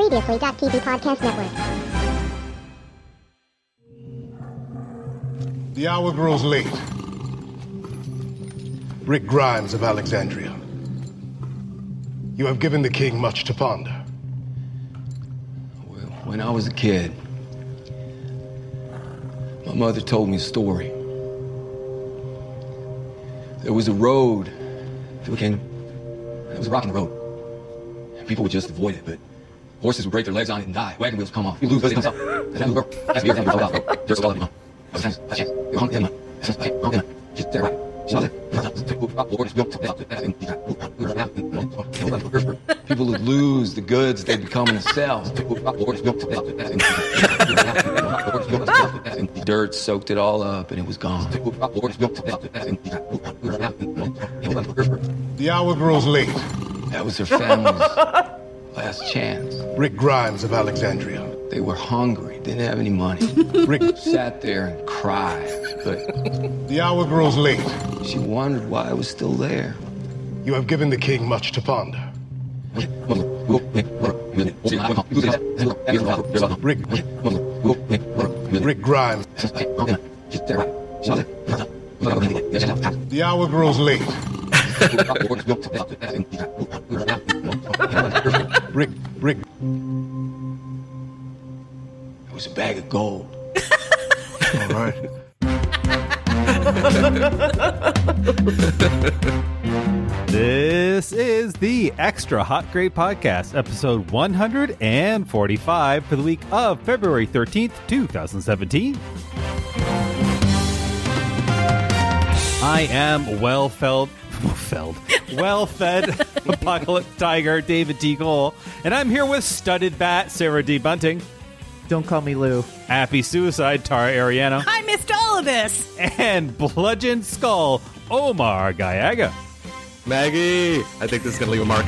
Previously.tv Podcast Network. The hour grows late. Rick Grimes of Alexandria. You have given the king much to ponder. Well, when I was a kid, my mother told me a story. There was a road to the kingdom. It was a rocking road. People would just avoid it, but horses would break their legs on it and die. Wagon wheels come off. You lose, but it comes up. There's a lot of them. People would lose the goods they'd be coming to sell. Dirt soaked it all up and it was gone. The hour grows late. That was their family's last chance. Rick Grimes of Alexandria. They were hungry, didn't have any money. Rick sat there and cried, but the hour grows late. She wondered why I was still there. You have given the king much to ponder. Rick Grimes. The hour grows late. Rick. It was a bag of gold. All right. This is the Extra Hot Great Podcast, episode 145 for the week of February 13th, 2017. I am well-fed Apocalypse Tiger, David T. Cole, and I'm here with Studded Bat, Sarah D. Bunting. Don't call me Lou. Happy Suicide, Tara Ariano. I missed all of this. And Bludgeon Skull, Omar Gallaga. Maggie, I think this is going to leave a mark.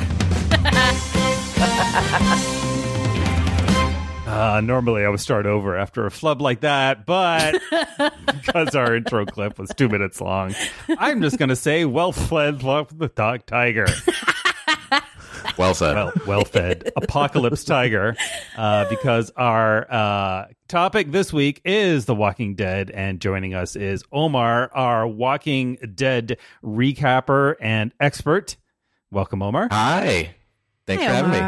Normally I would start over after a flub like that, but because our intro clip was 2 minutes long, I'm just going to say, well-fed the dog tiger. Well said. Well-fed Apocalypse Tiger, because our topic this week is The Walking Dead, and joining us is Omar, our Walking Dead recapper and expert. Welcome, Omar. Hi. Thanks for having me.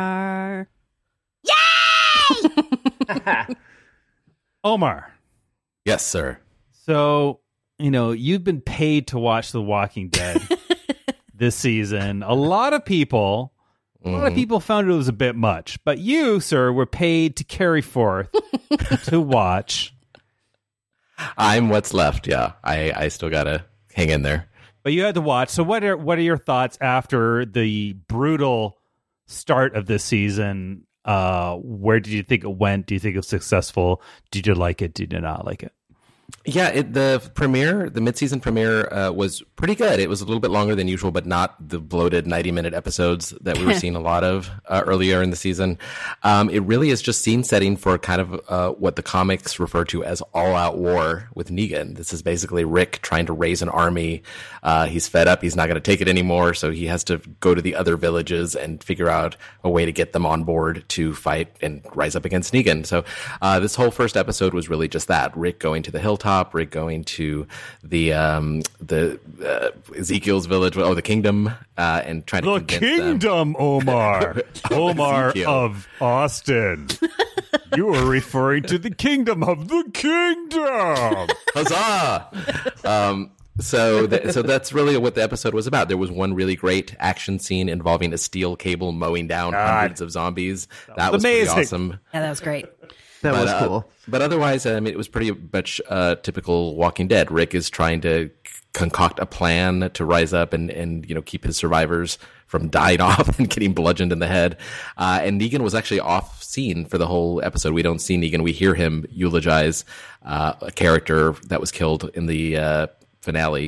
Yay! Omar. Yes, sir. So, you've been paid to watch The Walking Dead this season. A lot of people found it was a bit much, but you, sir, were paid to carry forth to watch. I'm what's left. Yeah, I still gotta hang in there. But you had to watch. So what are your thoughts after the brutal start of this season? Where did you think it went? Do you think it was successful? Did you like it? Did you not like it? Yeah, the mid-season premiere was pretty good. It was a little bit longer than usual, but not the bloated 90-minute episodes that we were seeing a lot of earlier in the season. It really is just scene setting for kind of what the comics refer to as all-out war with Negan. This is basically Rick trying to raise an army. He's fed up. He's not going to take it anymore, so he has to go to the other villages and figure out a way to get them on board to fight and rise up against Negan. So this whole first episode was really just that. Rick going to the hilltop, Rick going to the Ezekiel's village, the kingdom, and trying to convince them. The kingdom, Omar. Omar Ezekiel. of Austin. You are referring to the kingdom of the kingdom. Huzzah! So that's really what the episode was about. There was one really great action scene involving a steel cable mowing down hundreds of zombies. That was pretty amazing. awesome. Yeah, that was great. That was cool. But otherwise, it was pretty much typical Walking Dead. Rick is trying to concoct a plan to rise up and keep his survivors from dying off and getting bludgeoned in the head. And Negan was actually off scene for the whole episode. We don't see Negan. We hear him eulogize a character that was killed in the finale.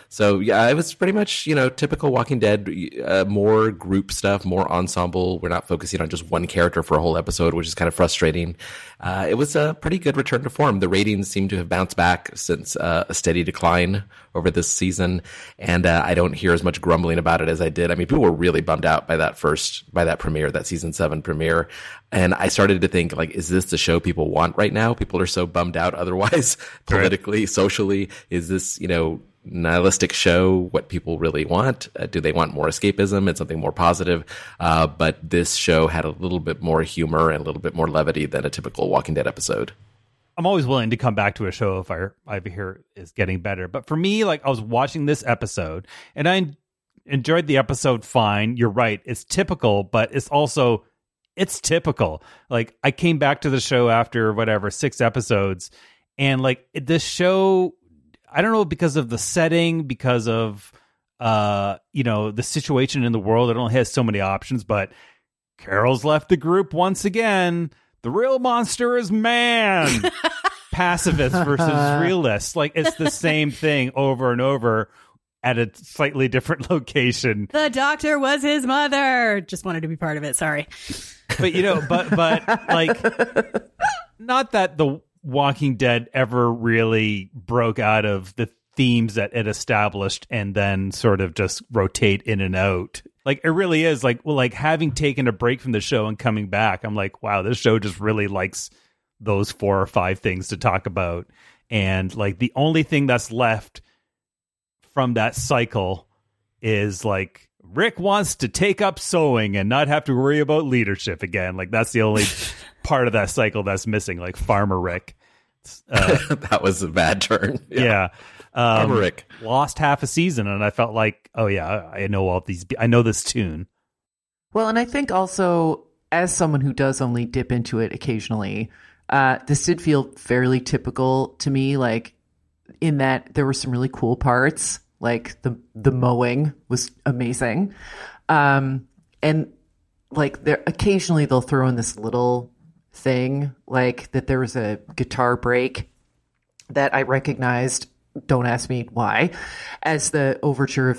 So yeah, it was pretty much, typical Walking Dead, more group stuff, more ensemble. We're not focusing on just one character for a whole episode, which is kind of frustrating. It was a pretty good return to form. The ratings seem to have bounced back since a steady decline over this season. And I don't hear as much grumbling about it as I did. I mean, people were really bummed out by that premiere, that season 7 premiere. And I started to think, like, is this the show people want right now? People are so bummed out otherwise, politically, socially. Is this, nihilistic show what people really want? Do they want more escapism and something more positive? But this show had a little bit more humor and a little bit more levity than a typical Walking Dead episode. I'm always willing to come back to a show if I hear is getting better. But for me, like, I was watching this episode and I enjoyed the episode fine. You're right. It's typical, but it's typical. Like, I came back to the show after 6 episodes, and like this show, I don't know, because of the setting, because of the situation in the world, it only has so many options. But Carol's left the group once again. The real monster is man. Pacifist versus realist. Like, it's the same thing over and over at a slightly different location. The doctor was his mother. Just wanted to be part of it. Sorry. But but like, not that the Walking Dead ever really broke out of the themes that it established and then sort of just rotate in and out. Like, it really is like, well, like, having taken a break from the show and coming back, I'm like, wow, this show just really likes those 4 or 5 things to talk about. And like, the only thing that's left from that cycle is like, Rick wants to take up sewing and not have to worry about leadership again. Like, that's the only part of that cycle that's missing, like Farmer Rick. That was a bad turn. Yeah. Farmer Rick lost half a season, and I felt like, oh yeah, I know all these. I know this tune. Well, and I think also, as someone who does only dip into it occasionally, this did feel fairly typical to me, like, in that there were some really cool parts, like the mowing was amazing. And like, there occasionally they'll throw in this little thing, like that there was a guitar break that I recognized, don't ask me why, as the overture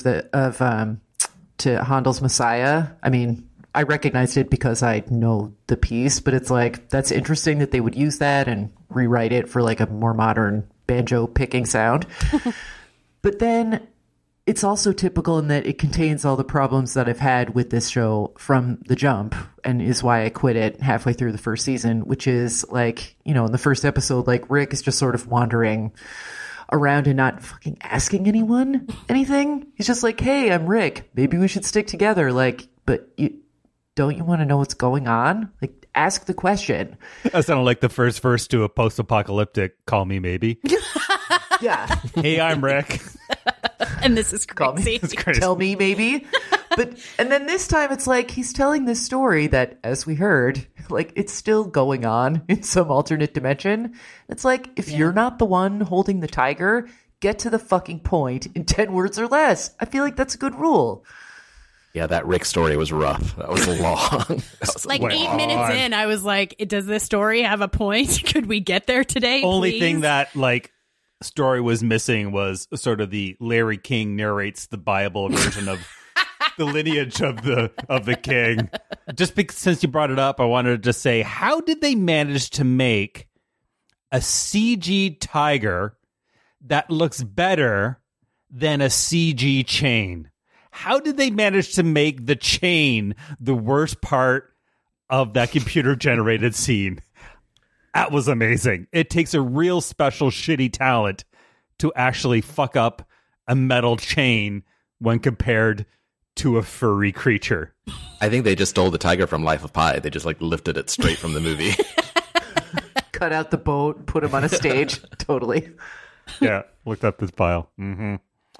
to Handel's Messiah. I mean, I recognized it because I know the piece, but it's like, that's interesting that they would use that and rewrite it for like a more modern banjo picking sound. But then it's also typical in that it contains all the problems that I've had with this show from the jump, and is why I quit it halfway through the first season, which is like, in the first episode, like, Rick is just sort of wandering around and not fucking asking anyone anything. He's just like, hey, I'm Rick. Maybe we should stick together. Like, but don't you want to know what's going on? Like, ask the question. That sounded like the first verse to a post-apocalyptic Call Me Maybe. Yeah. Hey, I'm Rick. And this is crazy. Tell me maybe. And then this time it's like he's telling this story that, as we heard, like, it's still going on in some alternate dimension. It's like, if you're not the one holding the tiger, get to the fucking point in 10 words or less. I feel like that's a good rule. Yeah, that Rick story was rough. That was long. Like 8 minutes in, I was like, does this story have a point? Could we get there today? Only please? thing that, like, story was missing was sort of the Larry King narrates the Bible version of the lineage of the king. Just because, since you brought it up, I wanted to just say, how did they manage to make a CG tiger that looks better than a CG chain? How did they manage to make the chain the worst part of that computer generated scene? That was amazing. It takes a real special shitty talent to actually fuck up a metal chain when compared to a furry creature. I think they just stole the tiger from Life of Pi. They just like lifted it straight from the movie. Cut out the boat, put him on a stage. Totally. Yeah, looked up this pile. Mm-hmm.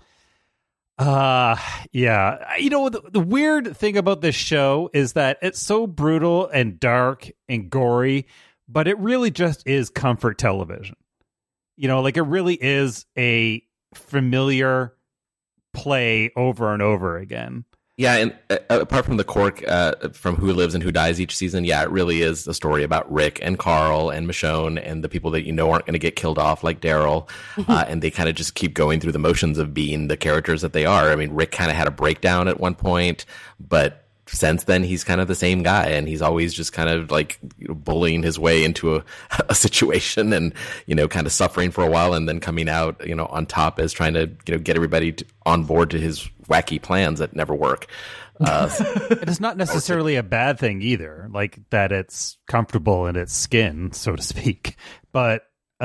Yeah. The weird thing about this show is that it's so brutal and dark and gory, but it really just is comfort television. Like, it really is a familiar play over and over again. Yeah, and apart from the Cork from Who Lives and Who Dies each season, yeah, it really is a story about Rick and Carl and Michonne and the people that aren't going to get killed off, like Daryl, and they kind of just keep going through the motions of being the characters that they are. I mean, Rick kind of had a breakdown at one point, but since then he's kind of the same guy, and he's always just kind of like bullying his way into a situation and kind of suffering for a while and then coming out on top as trying to get everybody on board to his wacky plans that never work. It's not necessarily a bad thing either, like that it's comfortable in its skin, so to speak, but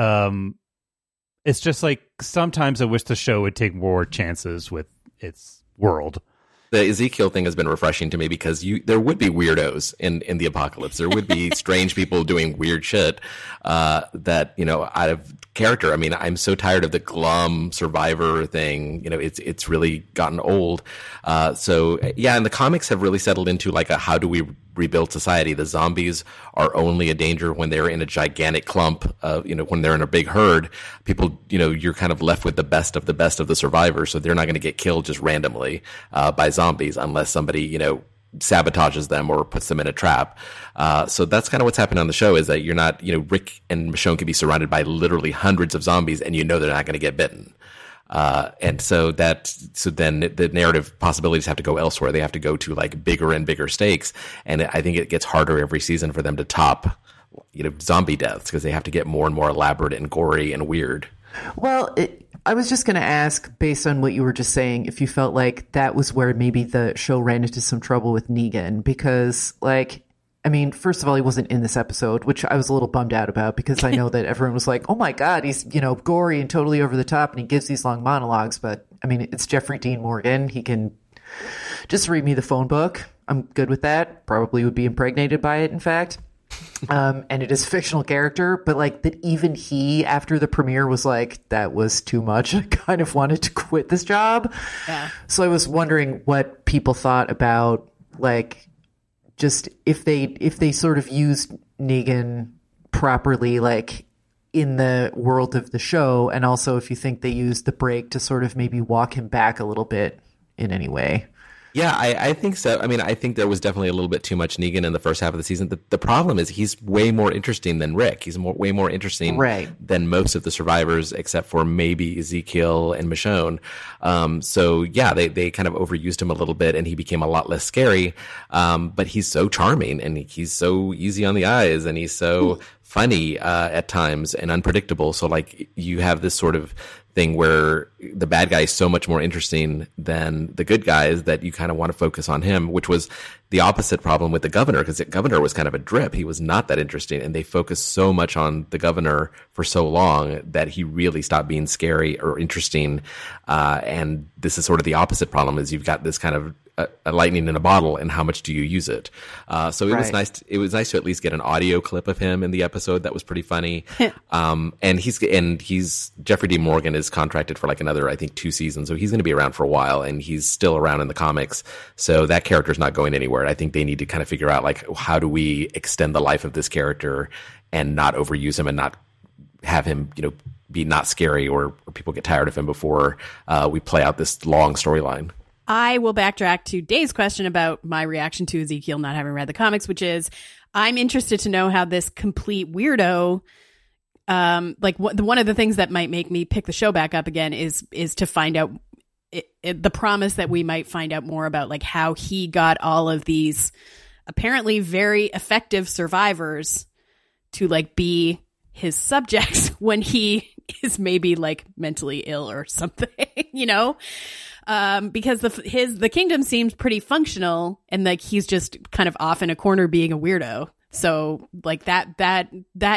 it's just like sometimes I wish the show would take more chances with its world. The Ezekiel thing has been refreshing to me because there would be weirdos in the apocalypse. There would be strange people doing weird shit that out of character. I mean, I'm so tired of the glum survivor thing. It's really gotten old. So yeah, and the comics have really settled into like a how do we rebuild society. The zombies are only a danger when they're in a gigantic clump. When they're in a big herd, people you're kind of left with the best of the survivors. So they're not going to get killed just randomly by zombies unless somebody sabotages them or puts them in a trap. So that's kind of what's happening on the show is that you're not, Rick and Michonne can be surrounded by literally hundreds of zombies and they're not going to get bitten. And so then the narrative possibilities have to go elsewhere. They have to go to like bigger and bigger stakes. And I think it gets harder every season for them to top, zombie deaths because they have to get more and more elaborate and gory and weird. Well, I was just going to ask, based on what you were just saying, if you felt like that was where maybe the show ran into some trouble with Negan, because, first of all, he wasn't in this episode, which I was a little bummed out about because I know that everyone was like, oh my God, he's, gory and totally over the top and he gives these long monologues. But, it's Jeffrey Dean Morgan. He can just read me the phone book. I'm good with that. Probably would be impregnated by it, in fact. And it is a fictional character, but that even he, after the premiere, was like, that was too much. I kind of wanted to quit this job. Yeah. So I was wondering what people thought about, just if they sort of used Negan properly, in the world of the show, and also if you think they used the break to sort of maybe walk him back a little bit in any way. Yeah, I think so. I think there was definitely a little bit too much Negan in the first half of the season. The problem is he's way more interesting than Rick. He's way more interesting than most of the survivors, except for maybe Ezekiel and Michonne. So yeah, they kind of overused him a little bit, and he became a lot less scary. But he's so charming, and he's so easy on the eyes, and he's so funny at times and unpredictable. So you have this sort of thing where the bad guy is so much more interesting than the good guys that you kind of want to focus on him, which was the opposite problem with the governor, because the governor was kind of a drip. He was not that interesting, and they focused so much on the governor for so long that he really stopped being scary or interesting. And this is sort of the opposite problem, is you've got this kind of a lightning in a bottle, and how much do you use it? So it was nice. It was nice to at least get an audio clip of him in the episode. That was pretty funny. And he's Jeffrey D. Morgan is contracted for another, I think, 2 seasons. So he's going to be around for a while, and he's still around in the comics. So that character's not going anywhere. I think they need to kind of figure out how do we extend the life of this character and not overuse him and not have him, be not scary or people get tired of him before we play out this long storyline. I will backtrack to Dave's question about my reaction to Ezekiel not having read the comics, which is I'm interested to know how this complete weirdo, one of the things that might make me pick the show back up again is to find out the promise that we might find out more about how he got all of these apparently very effective survivors to be his subjects when he is maybe mentally ill or something, because the kingdom seems pretty functional and he's just kind of off in a corner being a weirdo. So that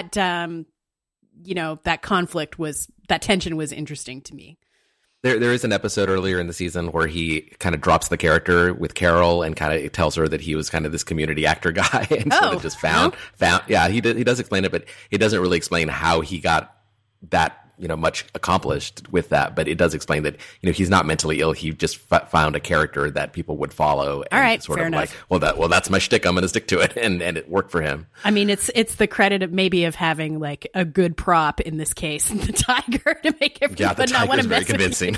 conflict that tension was interesting to me. There is an episode earlier in the season where he kind of drops the character with Carol and kind of tells her that he was kind of this community actor guy and sort of just found. Yeah, he does explain it, but he doesn't really explain how he got that much accomplished with that, but it does explain that, he's not mentally ill. He just found a character that people would follow. And all right, sort fair of enough. like, that's my shtick. I'm going to stick to it. And it worked for him. I mean, it's the credit of maybe of having like a good prop in this case, the tiger, to make everyone not want to mess very convincing.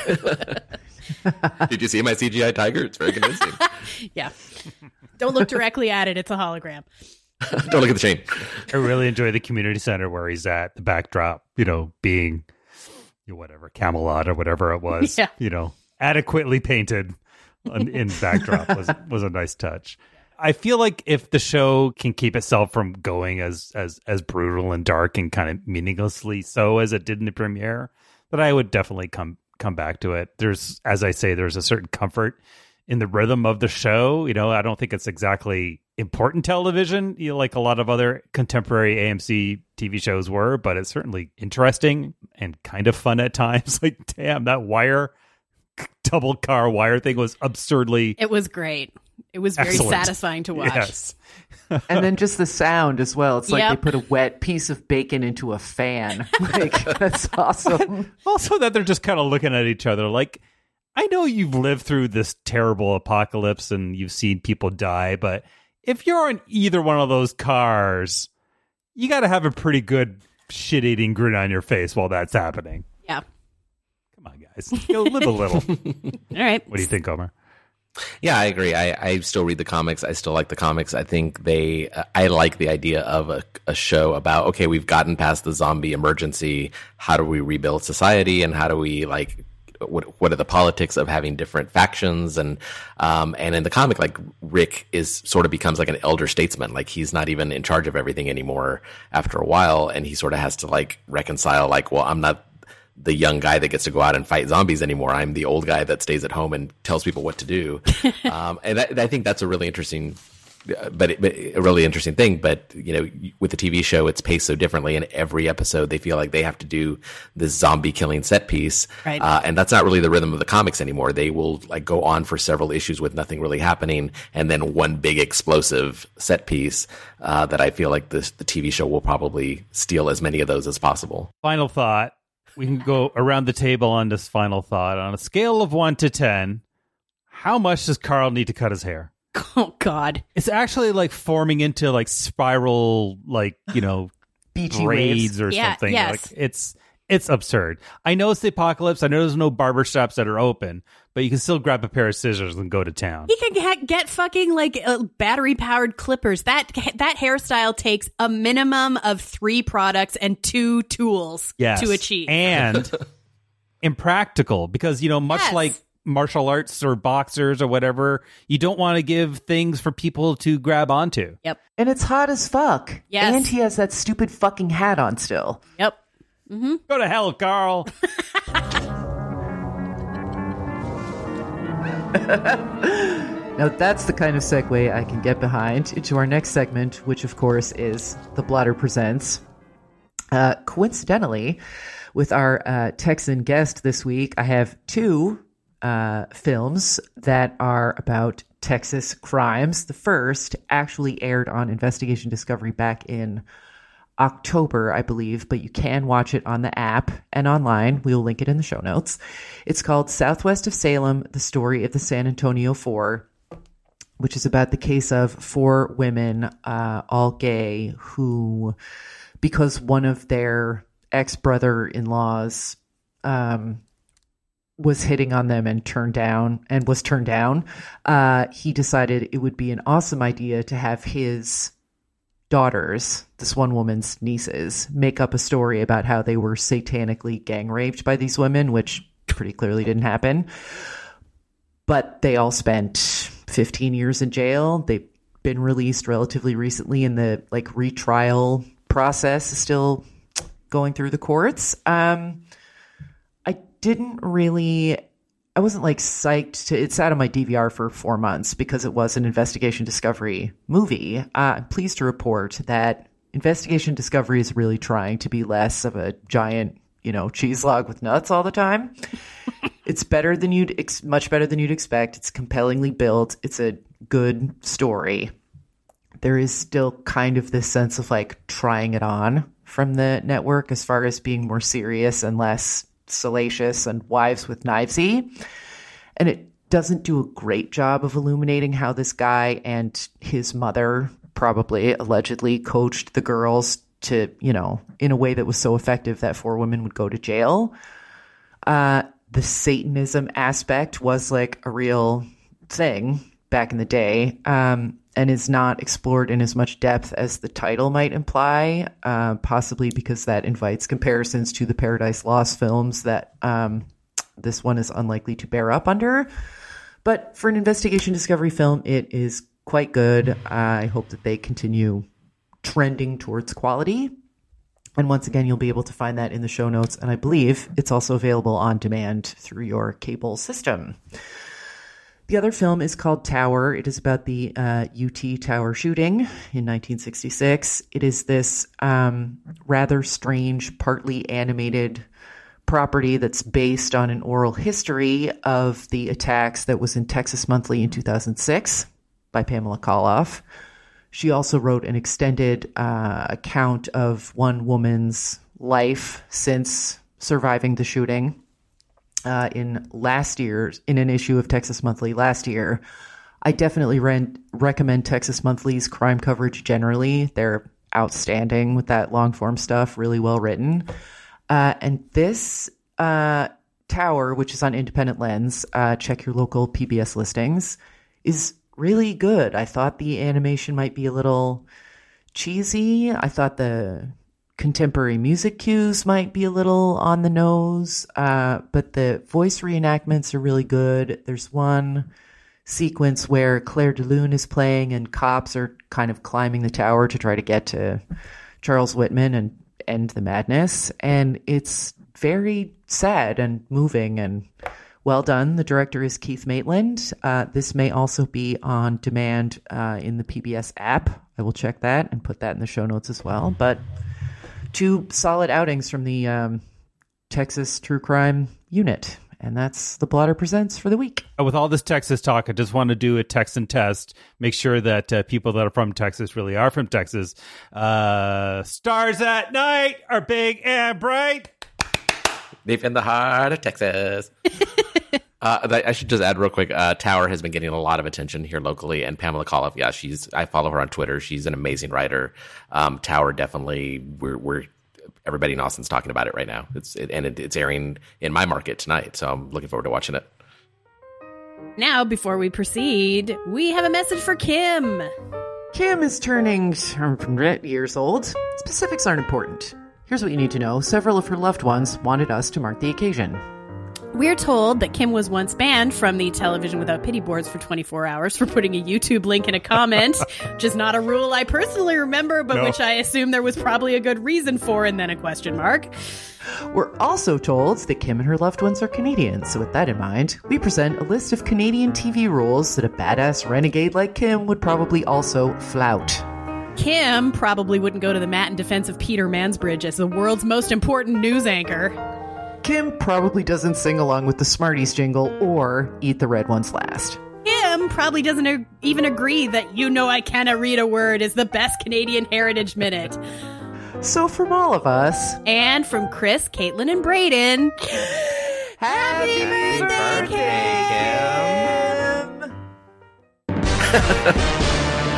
Did you see my CGI tiger? It's very convincing. Yeah. Don't look directly at it. It's a hologram. Don't look at the chain. I really enjoy the community center where he's at, the backdrop, being whatever, Camelot or whatever it was, Yeah. Adequately painted in backdrop was a nice touch. I feel like if the show can keep itself from going as brutal and dark and kind of meaninglessly so as it did in the premiere, that I would definitely come back to it. There's a certain comfort in the rhythm of the show. I don't think it's exactly important television, like a lot of other contemporary AMC TV shows were, but it's certainly interesting and kind of fun at times. Like, damn, that double car wire thing was absurdly. It was great. It was very excellent. Satisfying to watch. Yes. And then just the sound as well. It's like Yep. they put a wet piece of bacon into a fan. Like, that's awesome. Also that they're just kind of looking at each other like, I know you've lived through this terrible apocalypse and you've seen people die, but if you're in either one of those cars, you got to have a pretty good shit-eating grin on your face while that's happening. Yeah. Come on, guys. Live a little. All right. What do you think, Omar? Yeah, I agree. I still read the comics. I still like the comics. I think I like the idea of a show about, okay, we've gotten past the zombie emergency. How do we rebuild society? And how do we what are the politics of having different factions? And in the comic, like Rick sort of becomes like an elder statesman. Like he's not even in charge of everything anymore after a while. And he sort of has to like reconcile, like, well, I'm not the young guy that gets to go out and fight zombies anymore. I'm the old guy that stays at home and tells people what to do. And I think that's a really interesting, but a really interesting thing. But, with the TV show, it's paced so differently. In every episode, they feel like they have to do this zombie killing set piece. Right. And that's not really the rhythm of the comics anymore. They will like go on for several issues with nothing really happening. And then one big explosive set piece, that I feel like the TV show will probably steal as many of those as possible. Final thought. We can go around the table on this final thought. On a scale of 1 to 10, how much does Carl need to cut his hair? Oh, God. It's actually like forming into like spiral, like, Beachy braids waves. or Yeah, something. yes. Like it's absurd. I know it's the apocalypse. I know there's no barber shops that are open, but you can still grab a pair of scissors and go to town. He can get fucking like battery powered clippers. That hairstyle takes a minimum of 3 products and 2 tools to achieve. And impractical because, much Yes. like martial arts or boxers or whatever, you don't want to give things for people to grab onto. Yep. And it's hot as fuck. Yes. And he has that stupid fucking hat on still. Yep. Go to hell, Carl. Now that's the kind of segue I can get behind into our next segment, which of course is The Blotter Presents. Coincidentally, with our Texan guest this week, I have 2 films that are about Texas crimes. The first actually aired on Investigation Discovery back in October, I believe, but you can watch it on the app and online. We'll link it in the show notes. It's called Southwest of Salem, The Story of the San Antonio Four, which is about the case of 4 women, all gay, who, because one of their ex-brother-in-laws was hitting on them and was turned down, he decided it would be an awesome idea to have his daughters, this one woman's nieces, make up a story about how they were satanically gang raped by these women, which pretty clearly didn't happen. But they all spent 15 years in jail. They've been released relatively recently, and the retrial process is still going through the courts. I wasn't psyched to, it sat on my DVR for 4 months because it was an Investigation Discovery movie. I'm pleased to report that Investigation Discovery is really trying to be less of a giant, cheese log with nuts all the time. It's better than much better than you'd expect. It's compellingly built. It's a good story. There is still kind of this sense of trying it on from the network as far as being more serious and less salacious and Wives with Knivesy. And it doesn't do a great job of illuminating how this guy and his mother probably allegedly coached the girls to, in a way that was so effective that 4 women would go to jail. The Satanism aspect was like a real thing back in the day, and is not explored in as much depth as the title might imply, possibly because that invites comparisons to the Paradise Lost films that this one is unlikely to bear up under. But for an investigation discovery film, it is quite good. I hope that they continue trending towards quality. And once again, you'll be able to find that in the show notes. And I believe it's also available on demand through your cable system. The other film is called Tower. It is about the UT Tower shooting in 1966. It is this rather strange, partly animated property that's based on an oral history of the attacks that was in Texas Monthly in 2006 by Pamela Koloff. She also wrote an extended account of one woman's life since surviving the shooting in an issue of Texas Monthly last year. I definitely recommend Texas Monthly's crime coverage generally. They're outstanding with that long form stuff, really well written. And this Tower, which is on Independent Lens, check your local PBS listings, is really good. I thought the animation might be a little cheesy. I thought the contemporary music cues might be a little on the nose, but the voice reenactments are really good. There's one sequence where Claire de Lune is playing and cops are kind of climbing the tower to try to get to Charles Whitman and end the madness. And it's very sad and moving and well done. The director is Keith Maitland. This may also be on demand in the PBS app. I will check that and put that in the show notes as well. But 2 solid outings from the Texas True Crime Unit. And that's The Blotter Presents for the week. With all this Texas talk, I just want to do a Texan test. Make sure that people that are from Texas really are from Texas. Stars at night are big and bright. Deep in the heart of Texas. I should just add real quick, Tower has been getting a lot of attention here locally, and Pamela Koloff, I follow her on Twitter. She's an amazing writer. Tower definitely, we're everybody in Austin's talking about it right now. It's airing in my market tonight, so I'm looking forward to watching it. Now, before we proceed, we have a message for Kim. Kim is turning years old. Specifics aren't important. Here's what you need to know. Several of her loved ones wanted us to mark the occasion. We're told that Kim was once banned from the Television Without Pity boards for 24 hours for putting a YouTube link in a comment, which is not a rule I personally remember, but which I assume there was probably a good reason for, and then a question mark. We're also told that Kim and her loved ones are Canadian, so with that in mind, we present a list of Canadian TV rules that a badass renegade like Kim would probably also flout. Kim probably wouldn't go to the mat in defense of Peter Mansbridge as the world's most important news anchor. Kim probably doesn't sing along with the Smarties jingle or eat the red ones last. Kim probably doesn't even agree that You Know I Cannot Read a Word is the best Canadian Heritage Minute. So from all of us... And from Chris, Caitlin, and Brayden... Happy birthday, Kim!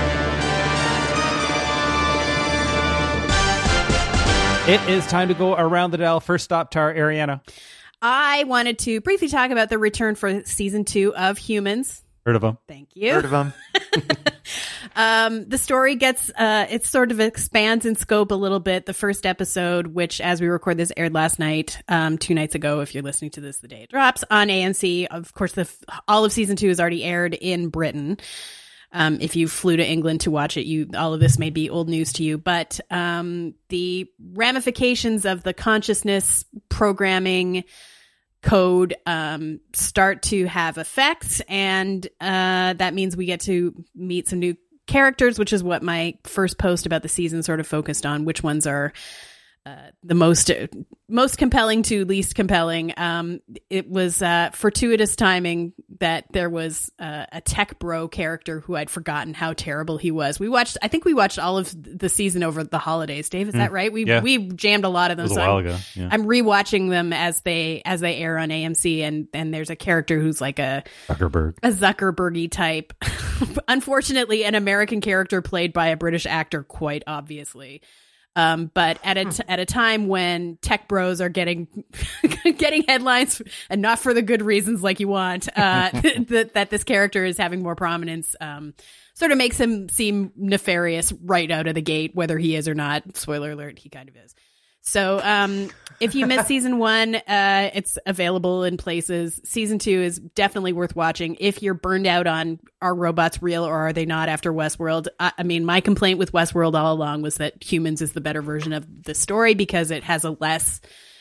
It is time to go around the dial. First stop, Tara Ariana. I wanted to briefly talk about the return for season 2 of Humans. Heard of them? Thank you. Heard of them. The story gets, it sort of expands in scope a little bit. The first episode, which as we record this aired last night, 2 nights ago, if you're listening to this the day it drops, on AMC. Of course, all of season 2 is already aired in Britain. If you flew to England to watch it, all of this may be old news to you, but the ramifications of the consciousness programming code start to have effects, and that means we get to meet some new characters, which is what my first post about the season sort of focused on, which ones are the most compelling to least compelling. It was fortuitous timing that there was a tech bro character who I'd forgotten how terrible he was. I think we watched all of the season over the holidays. Dave, is that right? We jammed a lot of them. It was a while ago. Yeah. I'm rewatching them as they air on AMC, and there's a character who's like a Zuckerberg-y type. Unfortunately, an American character played by a British actor, quite obviously. But at a time when tech bros are getting headlines, and not for the good reasons like you want, that this character is having more prominence, sort of makes him seem nefarious right out of the gate, whether he is or not. Spoiler alert, he kind of is. So if you missed season 1, it's available in places. Season 2 is definitely worth watching if you're burned out on are robots real or are they not after Westworld. I mean, my complaint with Westworld all along was that Humans is the better version of the story because it has a less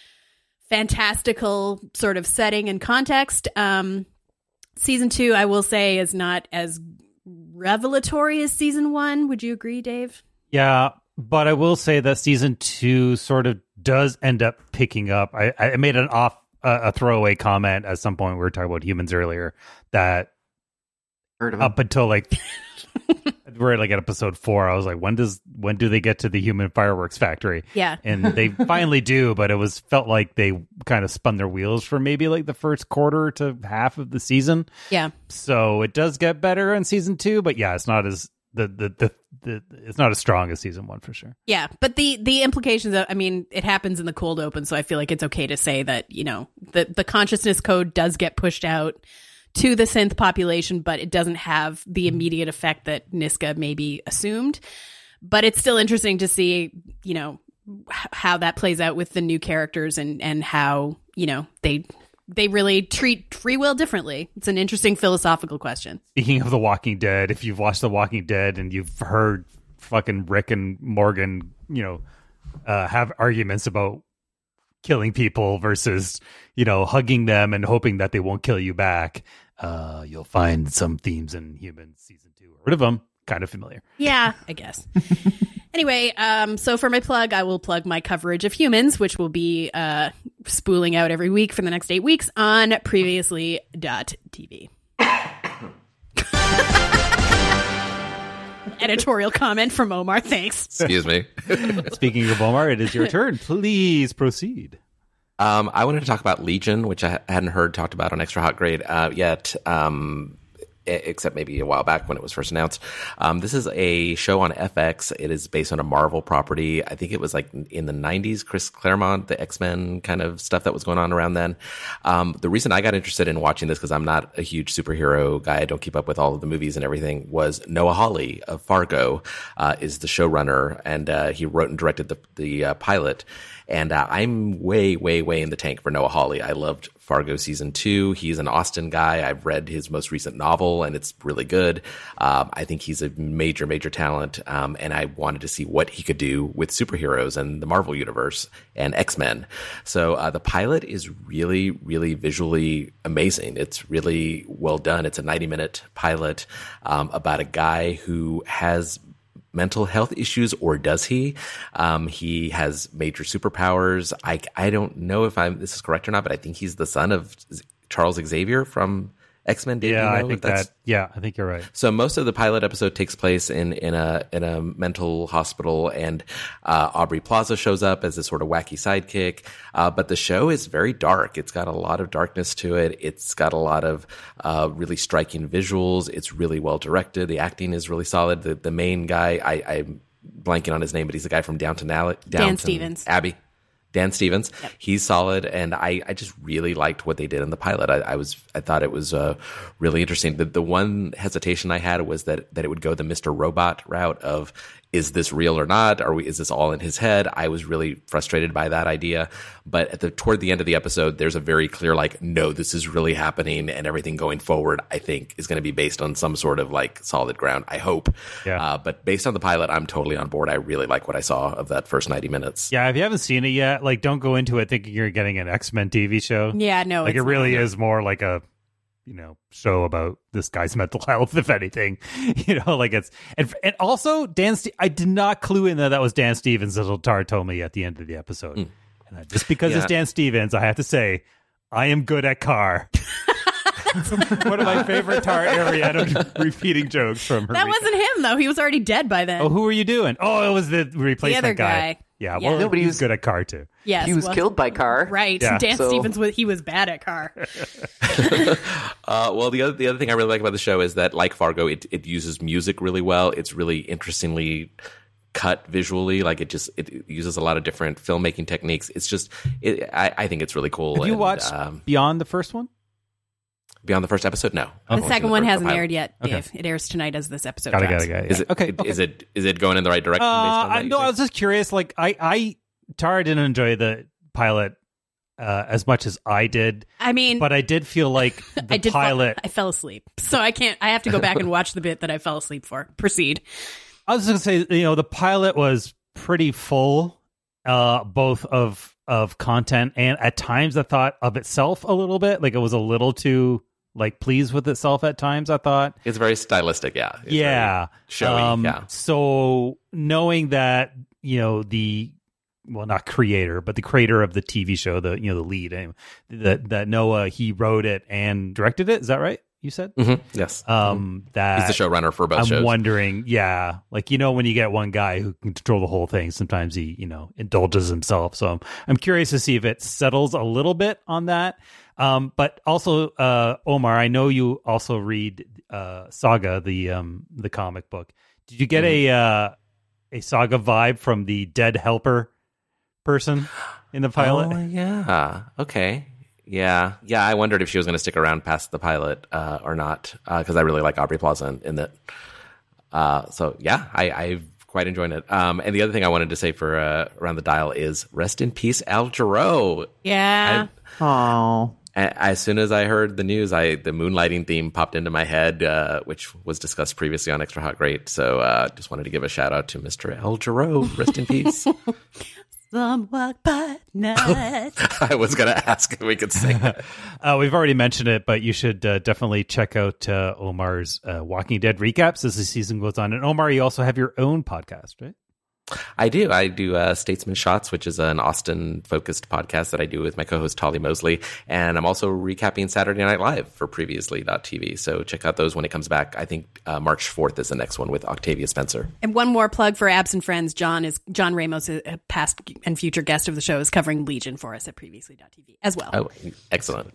fantastical sort of setting and context. Season 2, I will say, is not as revelatory as season 1. Would you agree, Dave? Yeah. But I will say that season 2 sort of does end up picking up. I made a throwaway comment at some point. We were talking about Humans earlier that up until like we're like at episode 4, I was like, when do they get to the human fireworks factory? Yeah, and they finally do. But it felt like they kind of spun their wheels for maybe like the first quarter to half of the season. Yeah, so it does get better in season 2, but yeah, it's not as it's not as strong as season 1 for sure. Yeah, but the implications of, I mean, it happens in the cold open, so I feel like it's okay to say that, you know, the consciousness code does get pushed out to the synth population, but it doesn't have the immediate effect that Niska maybe assumed. But it's still interesting to see, you know, how that plays out with the new characters and how, you know, they really treat free will differently. It's an interesting philosophical question. Speaking of The Walking Dead, if you've watched The Walking Dead and you've heard fucking Rick and Morgan, you know, have arguments about killing people versus, you know, hugging them and hoping that they won't kill you back, you'll find some themes in Humans season 2. Rid of them. Kind of familiar. Yeah, I guess. Anyway, so for my plug, I will plug my coverage of Humans, which will be spooling out every week for the next 8 weeks on previously.tv. Editorial comment from Omar. Thanks. Excuse me. Speaking of Omar, it is your turn. Please proceed. I wanted to talk about Legion, which I hadn't heard talked about on Extra Hot Grade yet. Except maybe a while back when it was first announced. This is a show on FX. It is based on a Marvel property. I think it was like in the 90s, Chris Claremont, the X-Men kind of stuff that was going on around then. The reason I got interested in watching this, because I'm not a huge superhero guy, I don't keep up with all of the movies and everything, was Noah Hawley of Fargo is the showrunner, and he wrote and directed the pilot. And I'm way, way, way in the tank for Noah Hawley. I loved Fargo season 2. He's an Austin guy. I've read his most recent novel, and it's really good. I think he's a major, major talent. And I wanted to see what he could do with superheroes and the Marvel Universe and X-Men. So the pilot is really, really visually amazing. It's really well done. It's a 90-minute pilot about a guy who has mental health issues, or does he? He has major superpowers. I don't know if this is correct or not, but I think he's the son of Charles Xavier from X-Men. Yeah, I think I think you're right. So most of the pilot episode takes place in a mental hospital, and Aubrey Plaza shows up as this sort of wacky sidekick. But the show is very dark. It's got a lot of darkness to it. It's got a lot of really striking visuals. It's really well directed. The acting is really solid. The main guy, I'm blanking on his name, but he's the guy from Downton Dan Stevens. Abbey. Dan Stevens. Yep. He's solid, and I just really liked what they did in the pilot. I thought it was really interesting. The one hesitation I had was that it would go the Mr. Robot route of, is this real or not? Is this all in his head? I was really frustrated by that idea. But toward the end of the episode, there's a very clear, like, no, this is really happening, and everything going forward, I think, is going to be based on some sort of like solid ground, I hope. Yeah. But based on the pilot, I'm totally on board. I really like what I saw of that first 90 minutes. Yeah, if you haven't seen it yet, like, don't go into it thinking you're getting an X-Men TV show. Yeah, no. Like, it really is more like a show about this guy's mental health, if anything. Like it's and also I did not clue in that was Dan Stevens until Tara told me at the end of the episode. And just because it's Dan Stevens, I have to say I am good at Car. One of my favorite Tara Arietta repeating jokes from her. That wasn't him, though. He was already dead by then. Oh, who were you doing? Oh, it was the replacement the other guy. Yeah, well, Nobody was good at Car, too. Yes, he was killed by Car. Right. Yeah. Dan Stevens, he was bad at Car. Well, the other thing I really like about the show is that, like Fargo, it uses music really well. It's really interestingly cut visually. Like it uses a lot of different filmmaking techniques. It's just, I think it's really cool. Have you watched Beyond the first one? Beyond the first episode? No. The second one hasn't aired yet, Dave. Okay. It airs tonight as this episode Got drops. it. Is it going in the right direction? I was just curious. Like Tara didn't enjoy the pilot as much as I did. I mean, but I did feel like the pilot. I fell asleep, so I have to go back and watch the bit that I fell asleep for. Proceed. I was just going to say, the pilot was pretty full, both of content and at times I thought of itself a little bit. Like it was a little too pleased with itself at times, I thought. It's very stylistic, yeah. It's very showy, yeah. So knowing that, not creator, but the creator of the TV show, the lead, that Noah, he wrote it and directed it. Is that right? You said? Mm-hmm. Yes. That he's the showrunner for both shows. I'm wondering, when you get one guy who can control the whole thing, sometimes he, indulges himself. So I'm curious to see if it settles a little bit on that. But also, Omar, I know you also read Saga, the comic book. Did you get a Saga vibe from the dead helper person in the pilot? Oh, yeah. Okay. Yeah. I wondered if she was going to stick around past the pilot or not, because I really like Aubrey Plaza in that. So yeah, I've quite enjoyed it. And the other thing I wanted to say for Around the Dial is rest in peace, Al Jarreau. Yeah. As soon as I heard the news, the Moonlighting theme popped into my head, which was discussed previously on Extra Hot Great. So just wanted to give a shout out to Mr. Al Jarreau. Rest in peace. Some walk by night. I was going to ask if we could sing that. We've already mentioned it, but you should definitely check out Omar's Walking Dead recaps as the season goes on. And Omar, you also have your own podcast, right? I do Statesman Shots, which is an Austin-focused podcast that I do with my co-host Tolly Mosley. And I'm also recapping Saturday Night Live for Previously.tv. So check out those when it comes back. I think March 4th is the next one with Octavia Spencer. And one more plug for Absent Friends. John Ramos, a past and future guest of the show, is covering Legion for us at Previously.tv as well. Oh, excellent.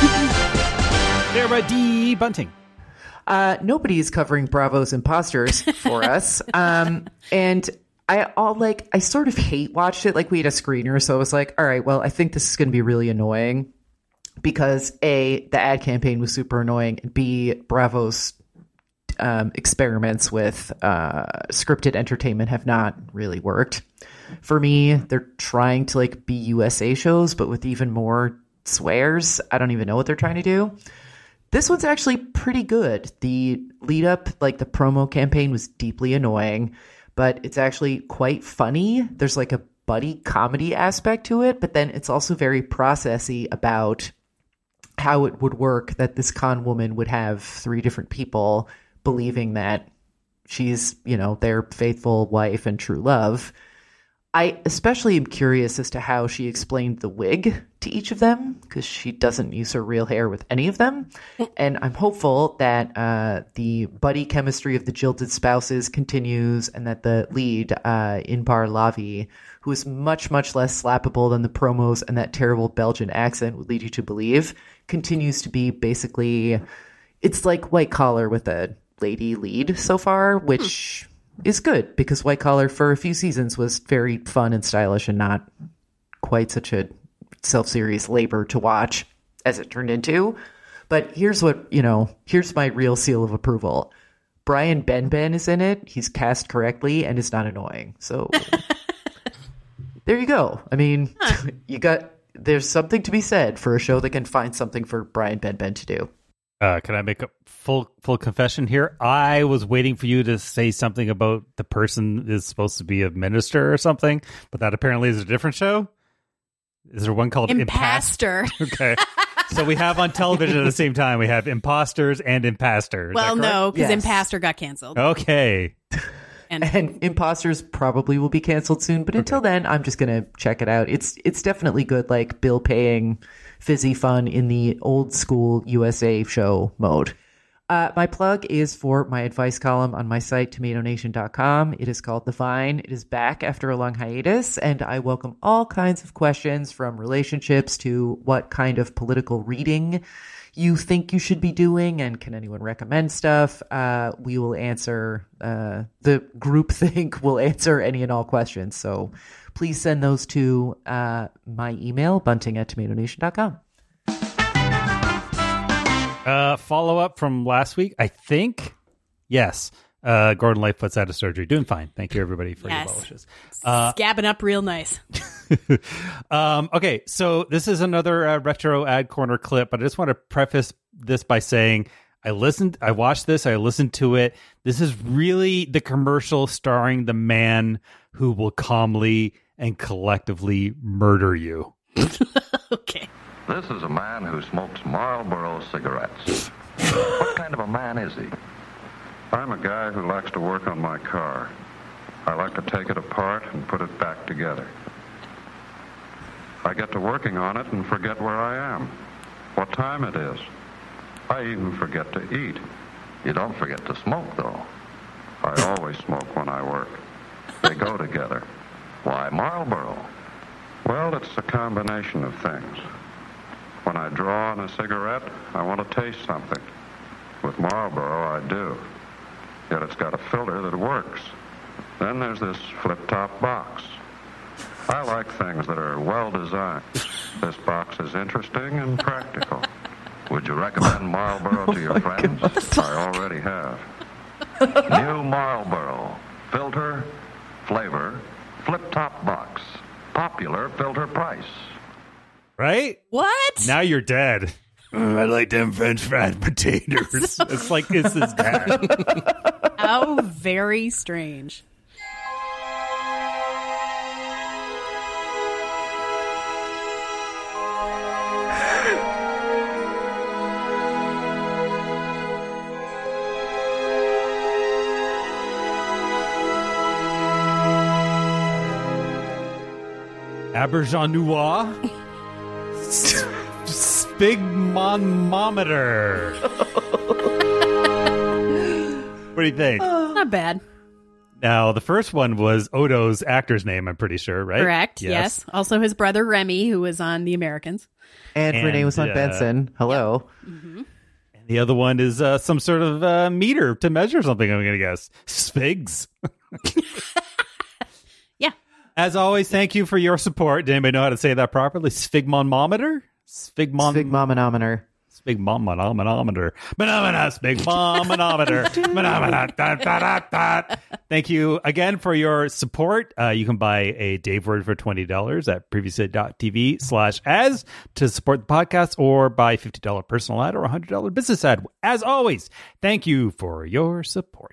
Sarah D. Bunting. Nobody is covering Bravo's Imposters for us. And I sort of hate watched it. Like we had a screener, so I was like, all right, well, I think this is going to be really annoying because A, the ad campaign was super annoying, and B, Bravo's experiments with scripted entertainment have not really worked for me. They're trying to be USA shows, but with even more swears. I don't even know what they're trying to do. This one's actually pretty good. The lead up, the promo campaign was deeply annoying, but it's actually quite funny. There's a buddy comedy aspect to it, but then it's also very processy about how it would work that this con woman would have 3 different people believing that she's, their faithful wife and true love. I especially am curious as to how she explained the wig to each of them, because she doesn't use her real hair with any of them. And I'm hopeful that the buddy chemistry of the jilted spouses continues, and that the lead, Inbar Lavi, who is much, much less slappable than the promos and that terrible Belgian accent would lead you to believe, continues to be basically, it's like White Collar with a lady lead so far, which is good, because White Collar for a few seasons was very fun and stylish and not quite such a self-serious labor to watch as it turned into. But here's here's my real seal of approval. Brian Benben is in it. He's cast correctly and is not annoying. So there you go. I mean, there's something to be said for a show that can find something for Brian Benben to do. Can I make a full confession here? I was waiting for you to say something about the person is supposed to be a minister or something, but that apparently is a different show. Is there one called Impaster? Okay. So we have on television at the same time, we have Imposters and Impastor. Is Well, that no, because Yes. Impastor got canceled. Okay. And Imposters probably will be canceled soon, but until then, I'm just gonna check it out. It's definitely good, like bill paying, fizzy fun in the old school USA show mode. My plug is for my advice column on my site, tomatonation.com. It is called The Vine. It is back after a long hiatus, and I welcome all kinds of questions from relationships to what kind of political reading you think you should be doing, and can anyone recommend stuff? We will answer, the group think will answer any and all questions. So please send those to my email, bunting@tomatonation.com. Follow up from last week, I think. Yes. Gordon Lightfoot's out of surgery. Doing fine. Thank you, everybody, for your well wishes. Scabbing up real nice. Okay, so this is another retro ad corner clip, but I just want to preface this by saying I watched this, I listened to it. This is really the commercial starring the man who will calmly and collectively murder you. Okay. This is a man who smokes Marlboro cigarettes. What kind of a man is he? I'm a guy who likes to work on my car. I like to take it apart and put it back together. I get to working on it and forget where I am, what time it is. I even forget to eat. You don't forget to smoke, though. I always smoke when I work. They go together. Why Marlboro? Well, it's a combination of things. When I draw on a cigarette, I want to taste something. With Marlboro, I do. Yet it's got a filter that works. Then there's this flip-top box. I like things that are well designed. This box is interesting and practical. Would you recommend Marlboro to your friends? I already have. New Marlboro. Filter, flavor, flip-top box. Popular filter price. Right? What? Now you're dead. I like them French fried potatoes. It's like, it's his dad. How very strange. Abergenois Sphygmometer. What do you think? Not bad. Now, the first one was Odo's actor's name, I'm pretty sure, right? Correct. Yes. Also his brother Remy, who was on The Americans. And Renee was on Benson. Hello. Mm-hmm. And the other one is some sort of meter to measure something, I'm going to guess. Sphigs. Yeah. As always, thank you for your support. Did anybody know how to say that properly? Sphygmometer? Sphygmomanometer. Sphygmomanometer. Sphygmomanometer. Thank you again for your support. You can buy a Dave Word for $20 at previously.tv/as to support the podcast, or buy $50 personal ad or $100 business ad. As always, thank you for your support.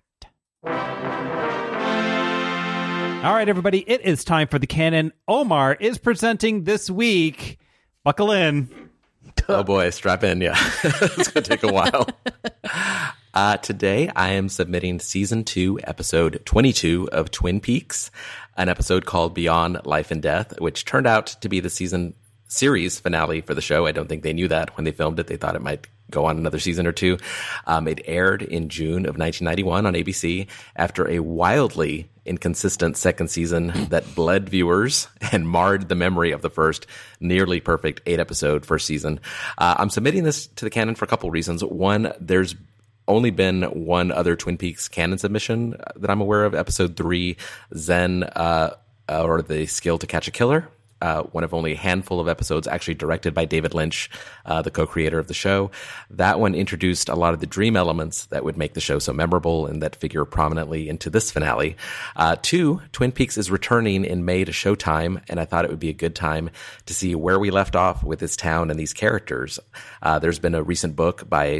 All right, everybody, it is time for the canon. Omar is presenting this week. Buckle in. Oh boy, strap in. Yeah, it's going to take a while. Today, I am submitting Season 2, Episode 22 of Twin Peaks, an episode called Beyond Life and Death, which turned out to be the series finale for the show. I don't think they knew that when they filmed it. They thought it might go on another season or two. It aired in June of 1991 on ABC after a wildly inconsistent second season that bled viewers and marred the memory of the first nearly perfect 8-episode first season. I'm submitting this to the canon for a couple reasons. One, there's only been one other Twin Peaks canon submission that I'm aware of, Episode 3, Zen, or The Skill to Catch a Killer. One of only a handful of episodes actually directed by David Lynch, the co-creator of the show. That one introduced a lot of the dream elements that would make the show so memorable and that figure prominently into this finale. 2, Twin Peaks is returning in May to Showtime, and I thought it would be a good time to see where we left off with this town and these characters. There's been a recent book by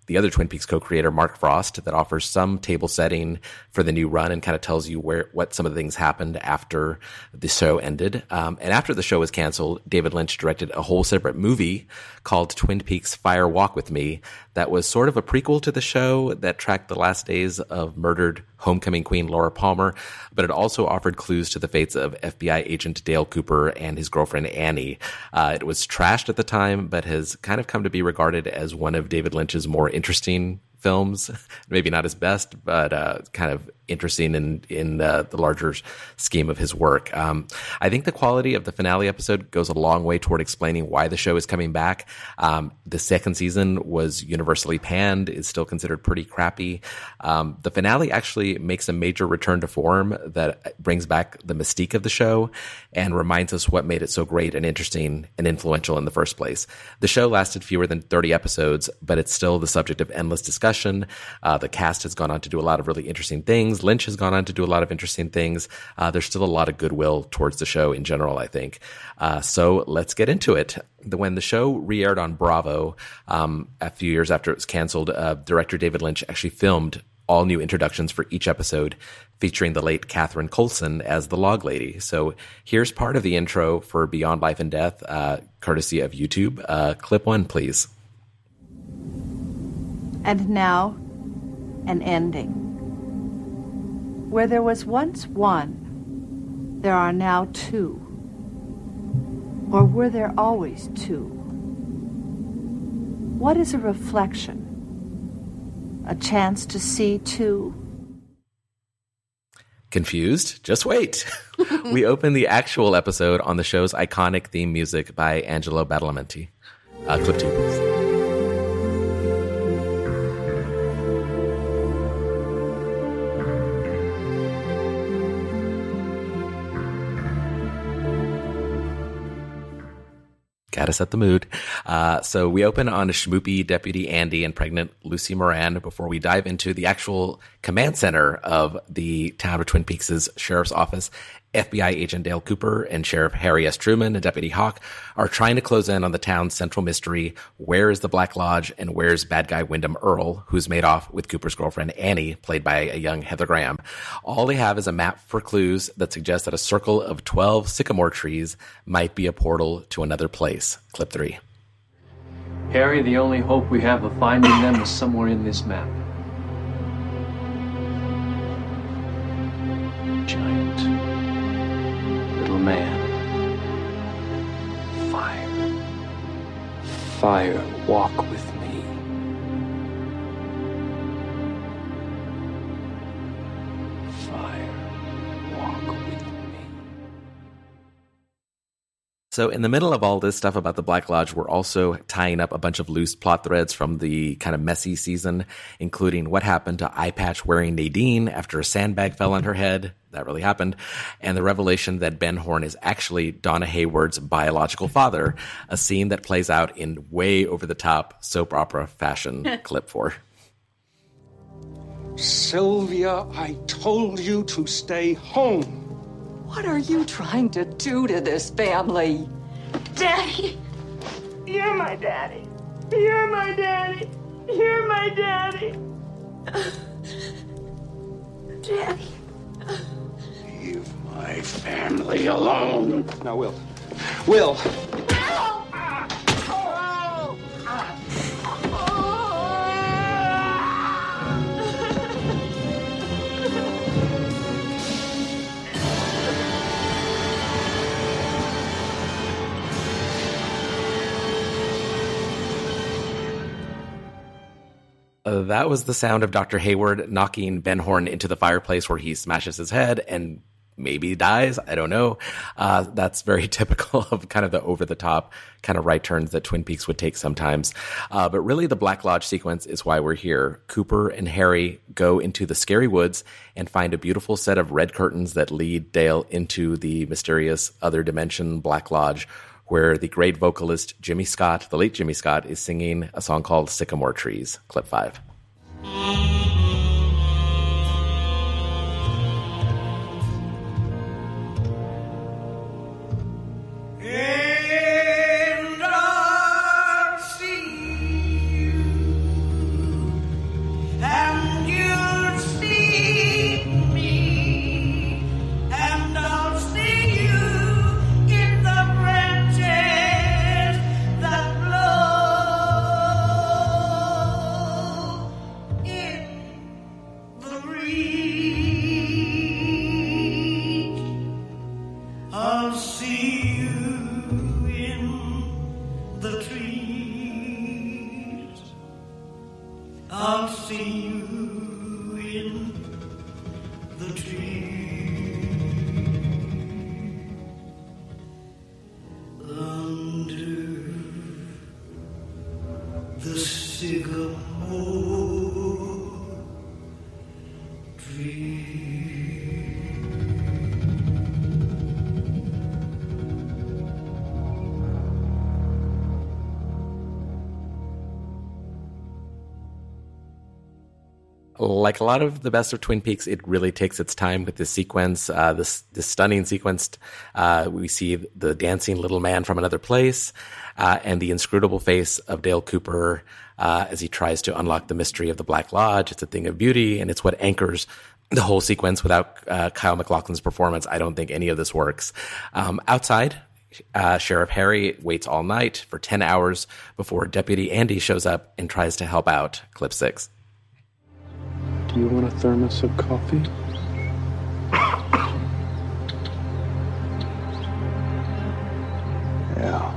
the other Twin Peaks co-creator, Mark Frost, that offers some table setting for the new run and kind of tells you what some of the things happened after the show ended. And after the show was canceled, David Lynch directed a whole separate movie called Twin Peaks Fire Walk With Me that was sort of a prequel to the show that tracked the last days of murdered homecoming queen Laura Palmer, but it also offered clues to the fates of FBI agent Dale Cooper and his girlfriend Annie. It was trashed at the time, but has kind of come to be regarded as one of David Lynch's more interesting films. Maybe not his best, but kind of interesting in the larger scheme of his work. I think the quality of the finale episode goes a long way toward explaining why the show is coming back. The second season was universally panned. It's still considered pretty crappy. The finale actually makes a major return to form that brings back the mystique of the show and reminds us what made it so great and interesting and influential in the first place. The show lasted fewer than 30 episodes, but it's still the subject of endless discussion. The cast has gone on to do a lot of really interesting things. Lynch has gone on to do a lot of interesting things. There's still a lot of goodwill towards the show in general, I think. So let's get into it. When the show re-aired on Bravo, a few years after it was canceled, director David Lynch actually filmed all new introductions for each episode, featuring the late Catherine Coulson as the Log Lady. So here's part of the intro for Beyond Life and Death, courtesy of YouTube. Clip 1, please. And now, an ending. Where there was once one, there are now two. Or were there always two? What is a reflection? A chance to see two? Confused? Just wait. We open the actual episode on the show's iconic theme music by Angelo Badalamenti. Clip 2, please. Gotta set the mood. So we open on a schmoopy Deputy Andy and pregnant Lucy Moran before we dive into the actual command center of the town of Twin Peaks' sheriff's office. FBI agent Dale Cooper and Sheriff Harry S. Truman and Deputy Hawk are trying to close in on the town's central mystery. Where is the Black Lodge and where's bad guy Wyndham Earl, who's made off with Cooper's girlfriend Annie, played by a young Heather Graham. All they have is a map for clues that suggests that a circle of 12 sycamore trees might be a portal to another place. Clip 3. Harry, the only hope we have of finding them is somewhere in this map. Giant. Little man. Fire, walk with me. Fire, walk with me. So in the middle of all this stuff about the Black Lodge, we're also tying up a bunch of loose plot threads from the kind of messy season, including what happened to eye patch wearing Nadine after a sandbag fell on her head. That really happened. And the revelation that Ben Horne is actually Donna Hayward's biological father, a scene that plays out in way over the top soap opera fashion. Clip 4. Sylvia, I told you to stay home. What are you trying to do to this family? Daddy! You're my daddy. You're my daddy. You're my daddy. Daddy. Leave my family alone. Now, Will. Will! That was the sound of Dr. Hayward knocking Ben Horne into the fireplace where he smashes his head and maybe dies. I don't know. That's very typical of kind of the over-the-top kind of right turns that Twin Peaks would take sometimes. But really the Black Lodge sequence is why we're here. Cooper and Harry go into the scary woods and find a beautiful set of red curtains that lead Dale into the mysterious other dimension Black Lodge, where the great vocalist Jimmy Scott, the late Jimmy Scott, is singing a song called Sycamore Trees. Clip 5. And I see you I'll see you in the trees. I'll see you in the trees. Under the sycamore tree. Like a lot of the best of Twin Peaks, it really takes its time with this sequence, this stunning sequence. We see the dancing little man from another place, and the inscrutable face of Dale Cooper as he tries to unlock the mystery of the Black Lodge. It's a thing of beauty, and it's what anchors the whole sequence. Without Kyle MacLachlan's performance, I don't think any of this works. Outside, Sheriff Harry waits all night for 10 hours before Deputy Andy shows up and tries to help out. Clip 6. Do you want a thermos of coffee? Yeah.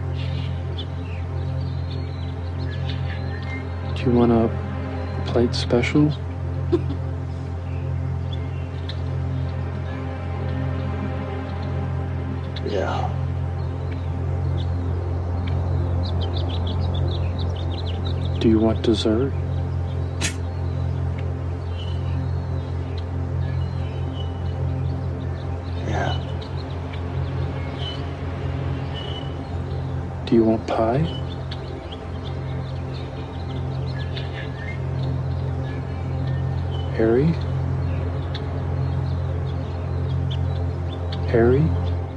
Do you want a plate special? Yeah. Do you want dessert? Yeah. Do you want pie? Harry? Harry?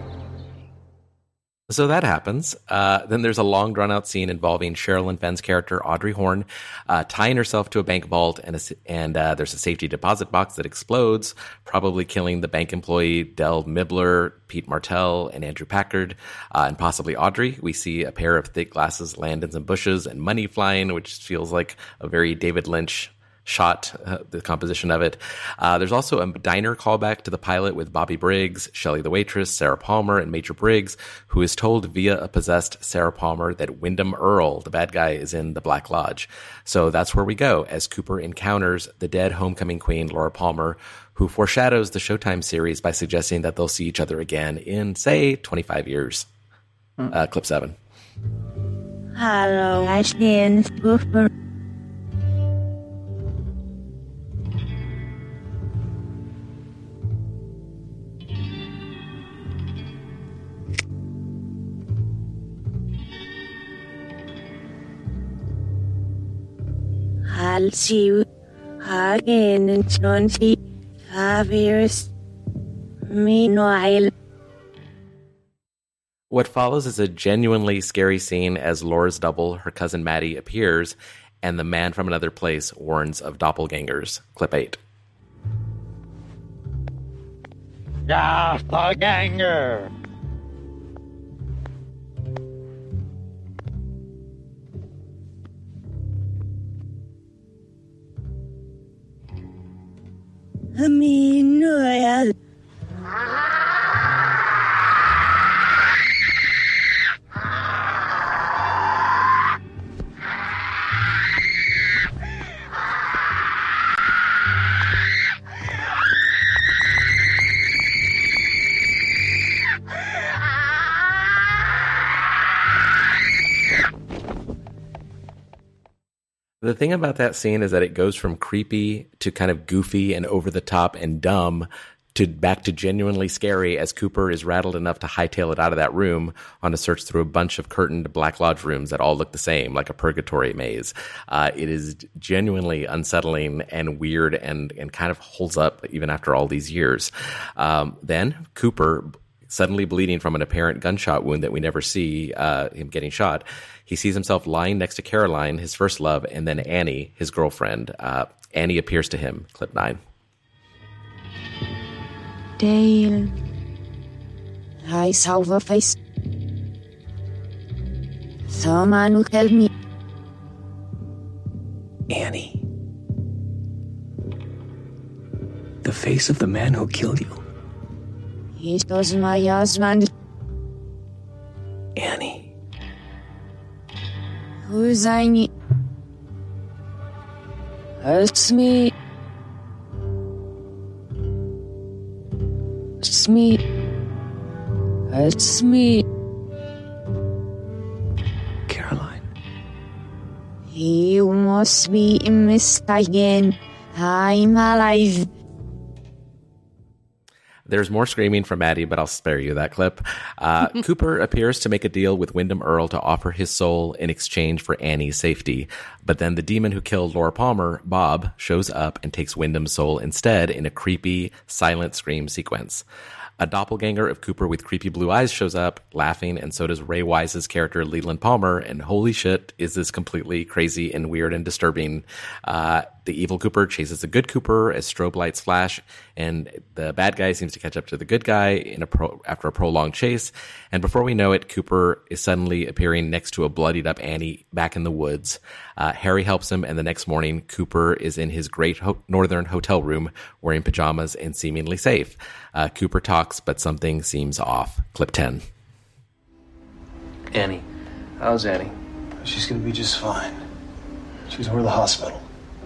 So that happens. Then there's a long, drawn-out scene involving Sherilyn Fenn's character, Audrey Horne, tying herself to a bank vault, and there's a safety deposit box that explodes, probably killing the bank employee Del Mibler, Pete Martell, and Andrew Packard, and possibly Audrey. We see a pair of thick glasses land in some bushes and money flying, which feels like a very David Lynch shot, the composition of it. There's also a diner callback to the pilot with Bobby Briggs, Shelley the waitress, Sarah Palmer, and Major Briggs, who is told via a possessed Sarah Palmer that Wyndham Earl, the bad guy, is in the Black Lodge. So that's where we go as Cooper encounters the dead homecoming queen, Laura Palmer, who foreshadows the Showtime series by suggesting that they'll see each other again in, say, 25 years. Clip 7. Hello, Ashton Cooper. I'll see you again in 25 years. Meanwhile, what follows is a genuinely scary scene as Laura's double, her cousin Maddie, appears, and the man from another place warns of doppelgangers. Clip 8. Doppelganger! Meanwhile, The thing about that scene is that it goes from creepy to kind of goofy and over the top and dumb to back to genuinely scary as Cooper is rattled enough to hightail it out of that room on a search through a bunch of curtained Black Lodge rooms that all look the same, like a purgatory maze. It is genuinely unsettling and weird and kind of holds up even after all these years. Then Cooper, suddenly bleeding from an apparent gunshot wound that we never see him getting shot, he sees himself lying next to Caroline, his first love, and then Annie, his girlfriend. Annie appears to him. Clip 9. Dale, I saw the face. Someone who help me. Annie. The face of the man who killed you. It was my husband. Annie. Who's Annie? It's me. It's me. It's me. Caroline. You must be mistaken. I'm alive. There's more screaming from Maddie, but I'll spare you that clip. Cooper appears to make a deal with Wyndham Earle to offer his soul in exchange for Annie's safety. But then the demon who killed Laura Palmer, Bob, shows up and takes Wyndham's soul instead in a creepy, silent scream sequence. A doppelganger of Cooper with creepy blue eyes shows up, laughing, and so does Ray Wise's character Leland Palmer, and holy shit, is this completely crazy and weird and disturbing. The evil Cooper chases the good Cooper as strobe lights flash, and the bad guy seems to catch up to the good guy after a prolonged chase. And before we know it, Cooper is suddenly appearing next to a bloodied up Annie back in the woods. Harry helps him, and the next morning, Cooper is in his great northern hotel room wearing pajamas and seemingly safe. Cooper talks, but something seems off. Clip 10. Annie. How's Annie? She's gonna be just fine. She's over the hospital.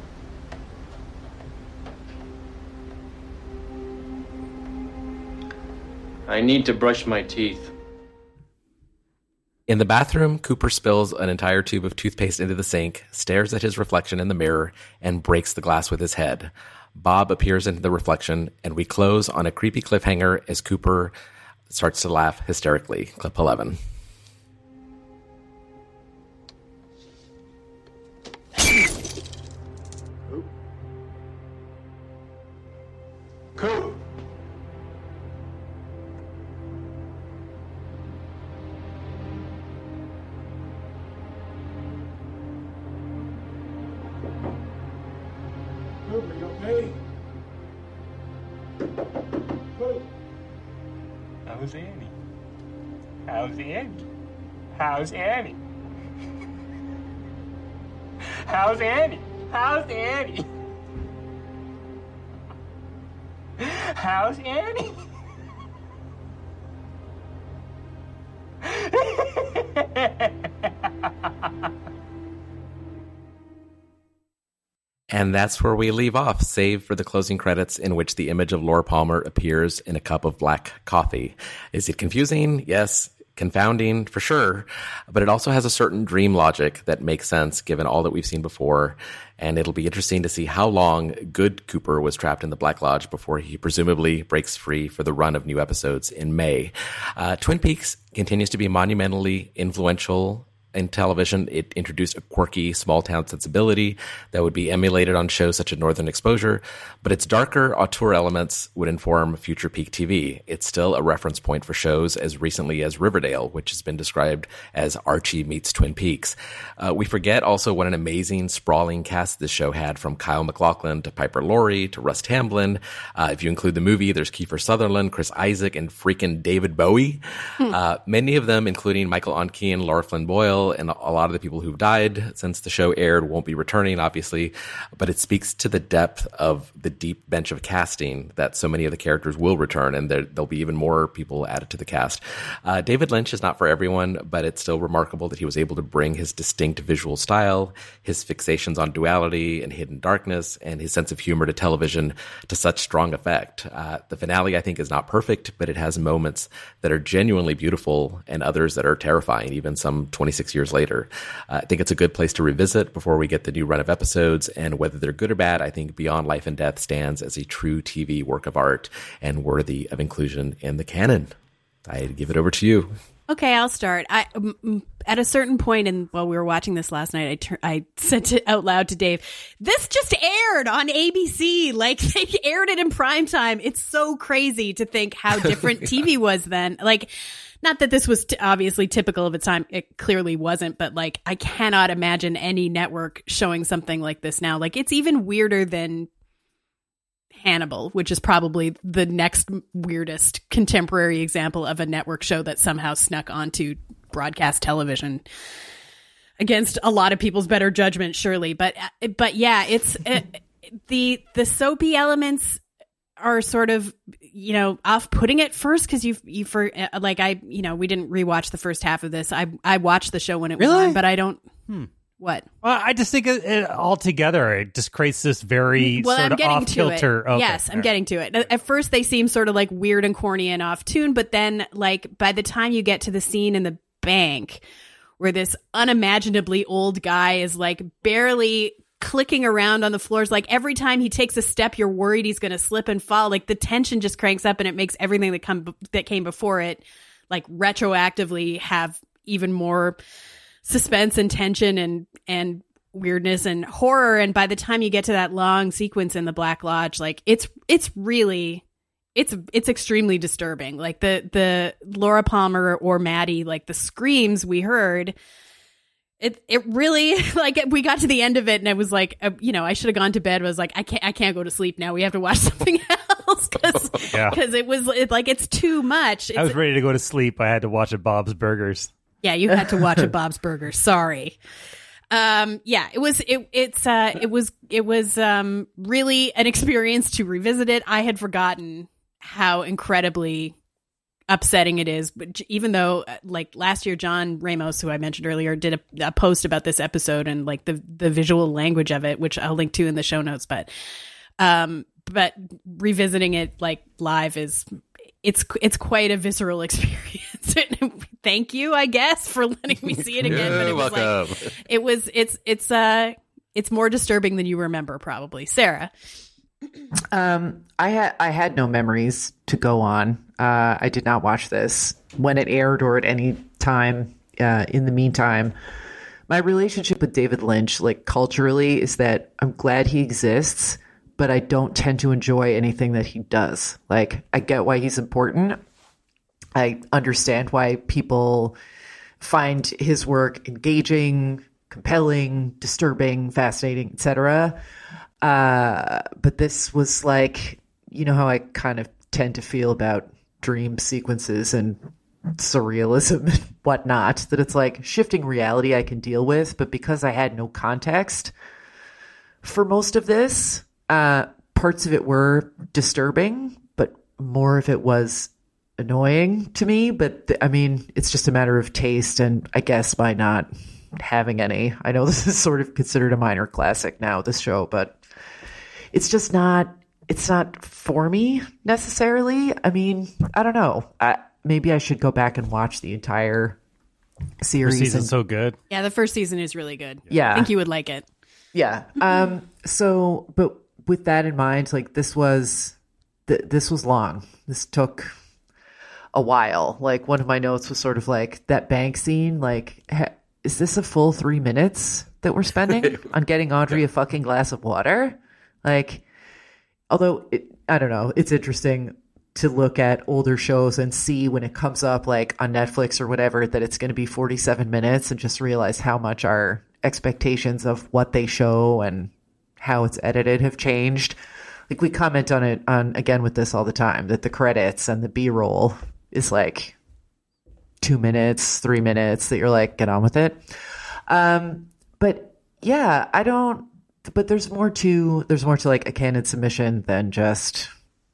I need to brush my teeth. In the bathroom, Cooper spills an entire tube of toothpaste into the sink, stares at his reflection in the mirror, and breaks the glass with his head. Bob appears into the reflection, and we close on a creepy cliffhanger as Cooper starts to laugh hysterically. Clip 11. Coop! Coop, are you okay? Coop! How's Annie? How's Annie? How's Annie? How's Annie? How's Annie? How's Annie? And that's where we leave off, save for the closing credits in which the image of Laura Palmer appears in a cup of black coffee. Is it confusing? Yes. Confounding, for sure. But it also has a certain dream logic that makes sense given all that we've seen before. And it'll be interesting to see how long good Cooper was trapped in the Black Lodge before he presumably breaks free for the run of new episodes in May. Twin Peaks continues to be monumentally influential in television. It introduced a quirky small-town sensibility that would be emulated on shows such as Northern Exposure, but its darker auteur elements would inform future peak TV. It's still a reference point for shows as recently as Riverdale, which has been described as Archie meets Twin Peaks. We forget also what an amazing, sprawling cast this show had, from Kyle MacLachlan to Piper Laurie to Russ Tamblyn. If you include the movie, there's Kiefer Sutherland, Chris Isaac, and freaking David Bowie. Many of them, including Michael Onken and Laura Flynn Boyle, and a lot of the people who've died since the show aired won't be returning, obviously, but it speaks to the depth of the deep bench of casting that so many of the characters will return, and there'll be even more people added to the cast. David Lynch is not for everyone, but it's still remarkable that he was able to bring his distinct visual style, his fixations on duality and hidden darkness, and his sense of humor to television to such strong effect. The finale, I think, is not perfect, but it has moments that are genuinely beautiful and others that are terrifying, even some 26 years later. I think it's a good place to revisit before we get the new run of episodes, and whether they're good or bad, I think Beyond Life and Death stands as a true TV work of art and worthy of inclusion in the canon. I'd give it over to you. Okay, I'll start. At a certain point, while we were watching this last night, I said out loud to Dave, "This just aired on ABC. Like, they aired it in prime time. It's so crazy to think how different TV was then. Like, not that this was obviously typical of its time. It clearly wasn't, but like, I cannot imagine any network showing something like this now. Like, it's even weirder than Hannibal, which is probably the next weirdest contemporary example of a network show that somehow snuck onto broadcast television against a lot of people's better judgment, surely. But yeah, it's the soapy elements are sort of off-putting at first because we didn't rewatch the first half of this. I watched the show when it was on, but I don't. What? Well, I just think it altogether it just creates this very sort of off kilter. Okay. Yes, I'm getting to it. At first, they seem sort of like weird and corny and off tune, but then like by the time you get to the scene in the bank where this unimaginably old guy is like barely clicking around on the floors, like every time he takes a step, you're worried he's going to slip and fall. Like the tension just cranks up, and it makes everything that came before it like retroactively have even more suspense and tension and weirdness and horror. And by the time you get to that long sequence in the Black Lodge, like it's extremely disturbing. Like the Laura Palmer or Maddie, like the screams we heard, it really, like we got to the end of it and I was like, I should have gone to bed. I was like, I can't go to sleep now. We have to watch something else because it's too much. I was ready to go to sleep. I had to watch at Bob's Burgers. Yeah, you had to watch a Bob's Burgers. Sorry. It was really an experience to revisit it. I had forgotten how incredibly upsetting it is. But even though like last year, John Ramos, who I mentioned earlier, did a post about this episode and like the visual language of it, which I'll link to in the show notes. But revisiting it like live it's quite a visceral experience. Thank you, I guess, for letting me see it again. But it was welcome. It's more disturbing than you remember, probably. Sarah. I had no memories to go on. I did not watch this when it aired or at any time in the meantime. My relationship with David Lynch, like culturally, is that I'm glad he exists, but I don't tend to enjoy anything that he does. Like, I get why he's important. I understand why people find his work engaging, compelling, disturbing, fascinating, etc. But this was like, you know how I kind of tend to feel about dream sequences and surrealism and whatnot, that it's like shifting reality I can deal with, but because I had no context for most of this, parts of it were disturbing, but more of it was annoying to me. But it's just a matter of taste, and I guess by not having any. I know this is sort of considered a minor classic now, this show, but it's not for me necessarily. I mean, I don't know. Maybe I should go back and watch the entire series. The season's so good. Yeah, the first season is really good. Yeah. I think you would like it. Yeah. But with that in mind, like this was long. This took a while. Like one of my notes was sort of like that bank scene. Like, is this a full 3 minutes that we're spending on getting Audrey a fucking glass of water? Like, although I don't know, it's interesting to look at older shows and see when it comes up like on Netflix or whatever that it's going to be 47 minutes and just realize how much our expectations of what they show and how it's edited have changed. Like we comment on it again with this all the time, that the credits and the B-roll is like 2 minutes, 3 minutes, that you're like, get on with it. But yeah, but there's more to like a candid submission than just,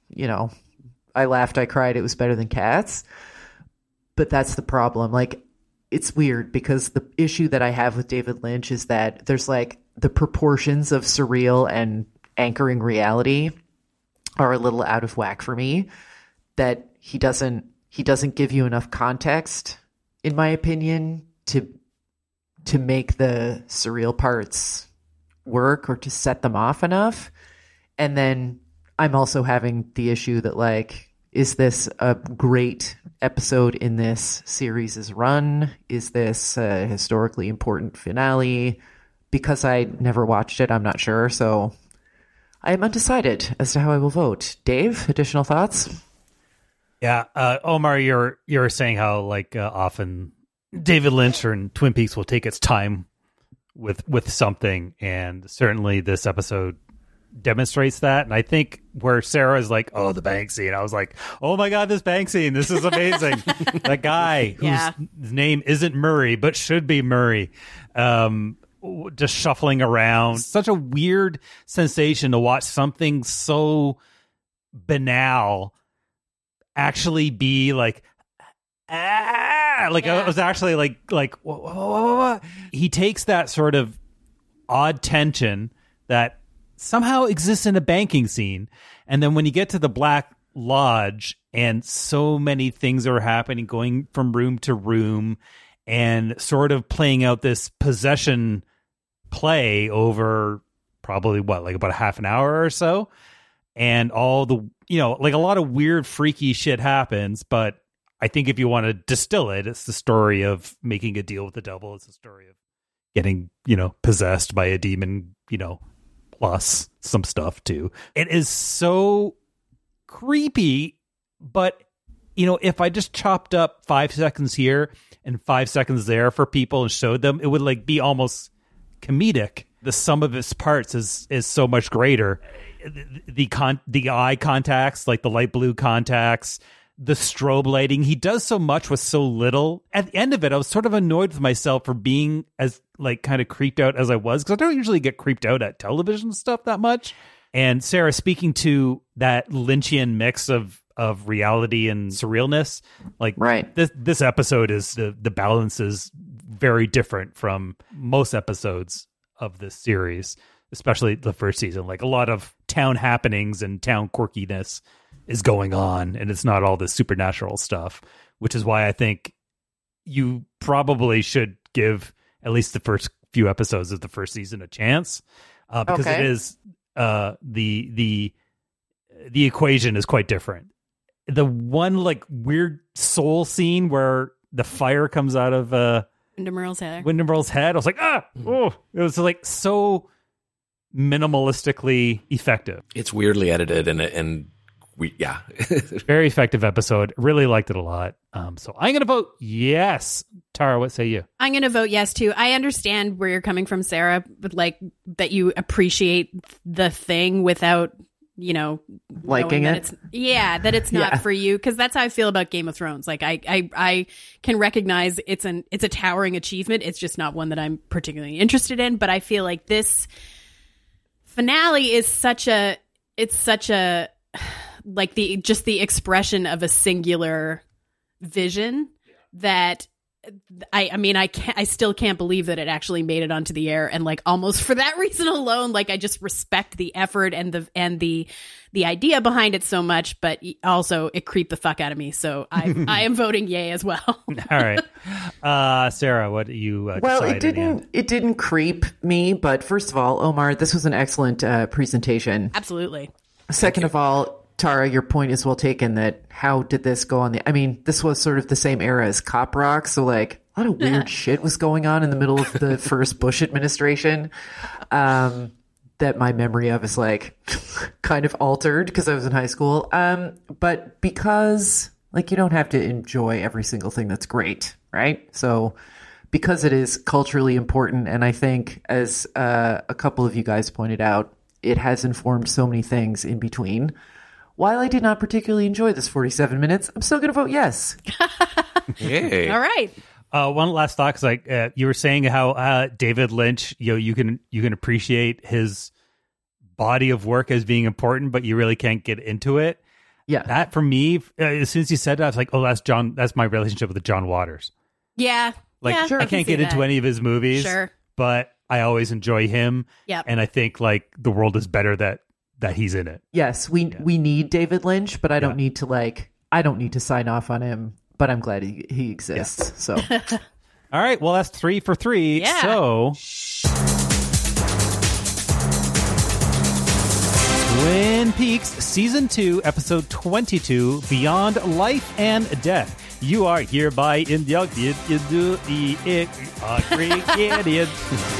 I laughed, I cried, it was better than Cats. But that's the problem. Like, it's weird because the issue that I have with David Lynch is that there's like the proportions of surreal and anchoring reality are a little out of whack for me, that he doesn't give you enough context, in my opinion, to make the surreal parts work or to set them off enough. And then I'm also having the issue that like, is this a great episode in this series' run? Is this a historically important finale? Because I never watched it, I'm not sure. So I am undecided as to how I will vote. Dave, additional thoughts? Yeah, Omar, you're saying how like often David Lynch or Twin Peaks will take its time with something, and certainly this episode demonstrates that. And I think where Sarah is like, oh, the bank scene, I was like, oh my god, this bank scene, this is amazing. That guy whose name isn't Murray but should be Murray, just shuffling around. Such a weird sensation to watch something so banal actually be like, I was actually like, whoa. He takes that sort of odd tension that somehow exists in a banking scene, and then when you get to the Black Lodge and so many things are happening, going from room to room and sort of playing out this possession play over probably about a half an hour or so, and all the, like a lot of weird freaky shit happens. But I think if you want to distill it, it's the story of making a deal with the devil. It's the story of getting, possessed by a demon, plus some stuff too. It is so creepy, but if I just chopped up 5 seconds here and 5 seconds there for people and showed them, it would be almost comedic. The sum of its parts is so much greater. The eye contacts, like the light blue contacts, the strobe lighting. He does so much with so little. At the end of it, I was sort of annoyed with myself for being as kind of creeped out as I was, because I don't usually get creeped out at television stuff that much. And Sarah, speaking to that Lynchian mix of reality and surrealness, right. This episode is the balance is very different from most episodes of this series, especially the first season. Like, a lot of town happenings and town quirkiness is going on, and it's not all this supernatural stuff, which is why I think you probably should give at least the first few episodes of the first season a chance, because it is the equation is quite different. The one weird soul scene where the fire comes out of Wyndham Earl's head, I was like, it was so minimalistically effective. It's weirdly edited, and very effective episode. Really liked it a lot. So I'm going to vote yes. Tara, what say you? I'm going to vote yes too. I understand where you're coming from, Sarah, but that you appreciate the thing without, liking it. That it's not for you. Cause that's how I feel about Game of Thrones. I can recognize it's a towering achievement. It's just not one that I'm particularly interested in, but I feel like this finale is such a the expression of a singular vision that I still can't believe that it actually made it onto the air, and almost for that reason alone, I just respect the effort and the idea behind it so much, but also it creeped the fuck out of me. So I am voting yay as well. All right, Sarah, what do you? Well, it didn't creep me, but first of all, Omar, this was an excellent presentation. Absolutely. Second of all, Tara, your point is well taken that how did this go on this was sort of the same era as Cop Rock, so a lot of weird shit was going on in the middle of the first Bush administration that my memory of is kind of altered because I was in high school. But because you don't have to enjoy every single thing that's great, right? So because it is culturally important, and I think as a couple of you guys pointed out, it has informed so many things in between. While I did not particularly enjoy this 47 minutes, I'm still going to vote yes. Yay. All right. One last thought, because you were saying how David Lynch, you can appreciate his body of work as being important, but you really can't get into it. Yeah. That for me, as soon as you said that, I was like, oh, that's my relationship with John Waters. Yeah. I can't get into any of his movies, sure, but I always enjoy him. Yep. And I think the world is better that he's in it. Yes, we need David Lynch, but I don't need to sign off on him, but I'm glad he exists. So all right, well, that's 3 for 3. Yeah. So Twin Peaks Season 2, Episode 22, Beyond Life and Death. You are hereby inducted into the aggregated.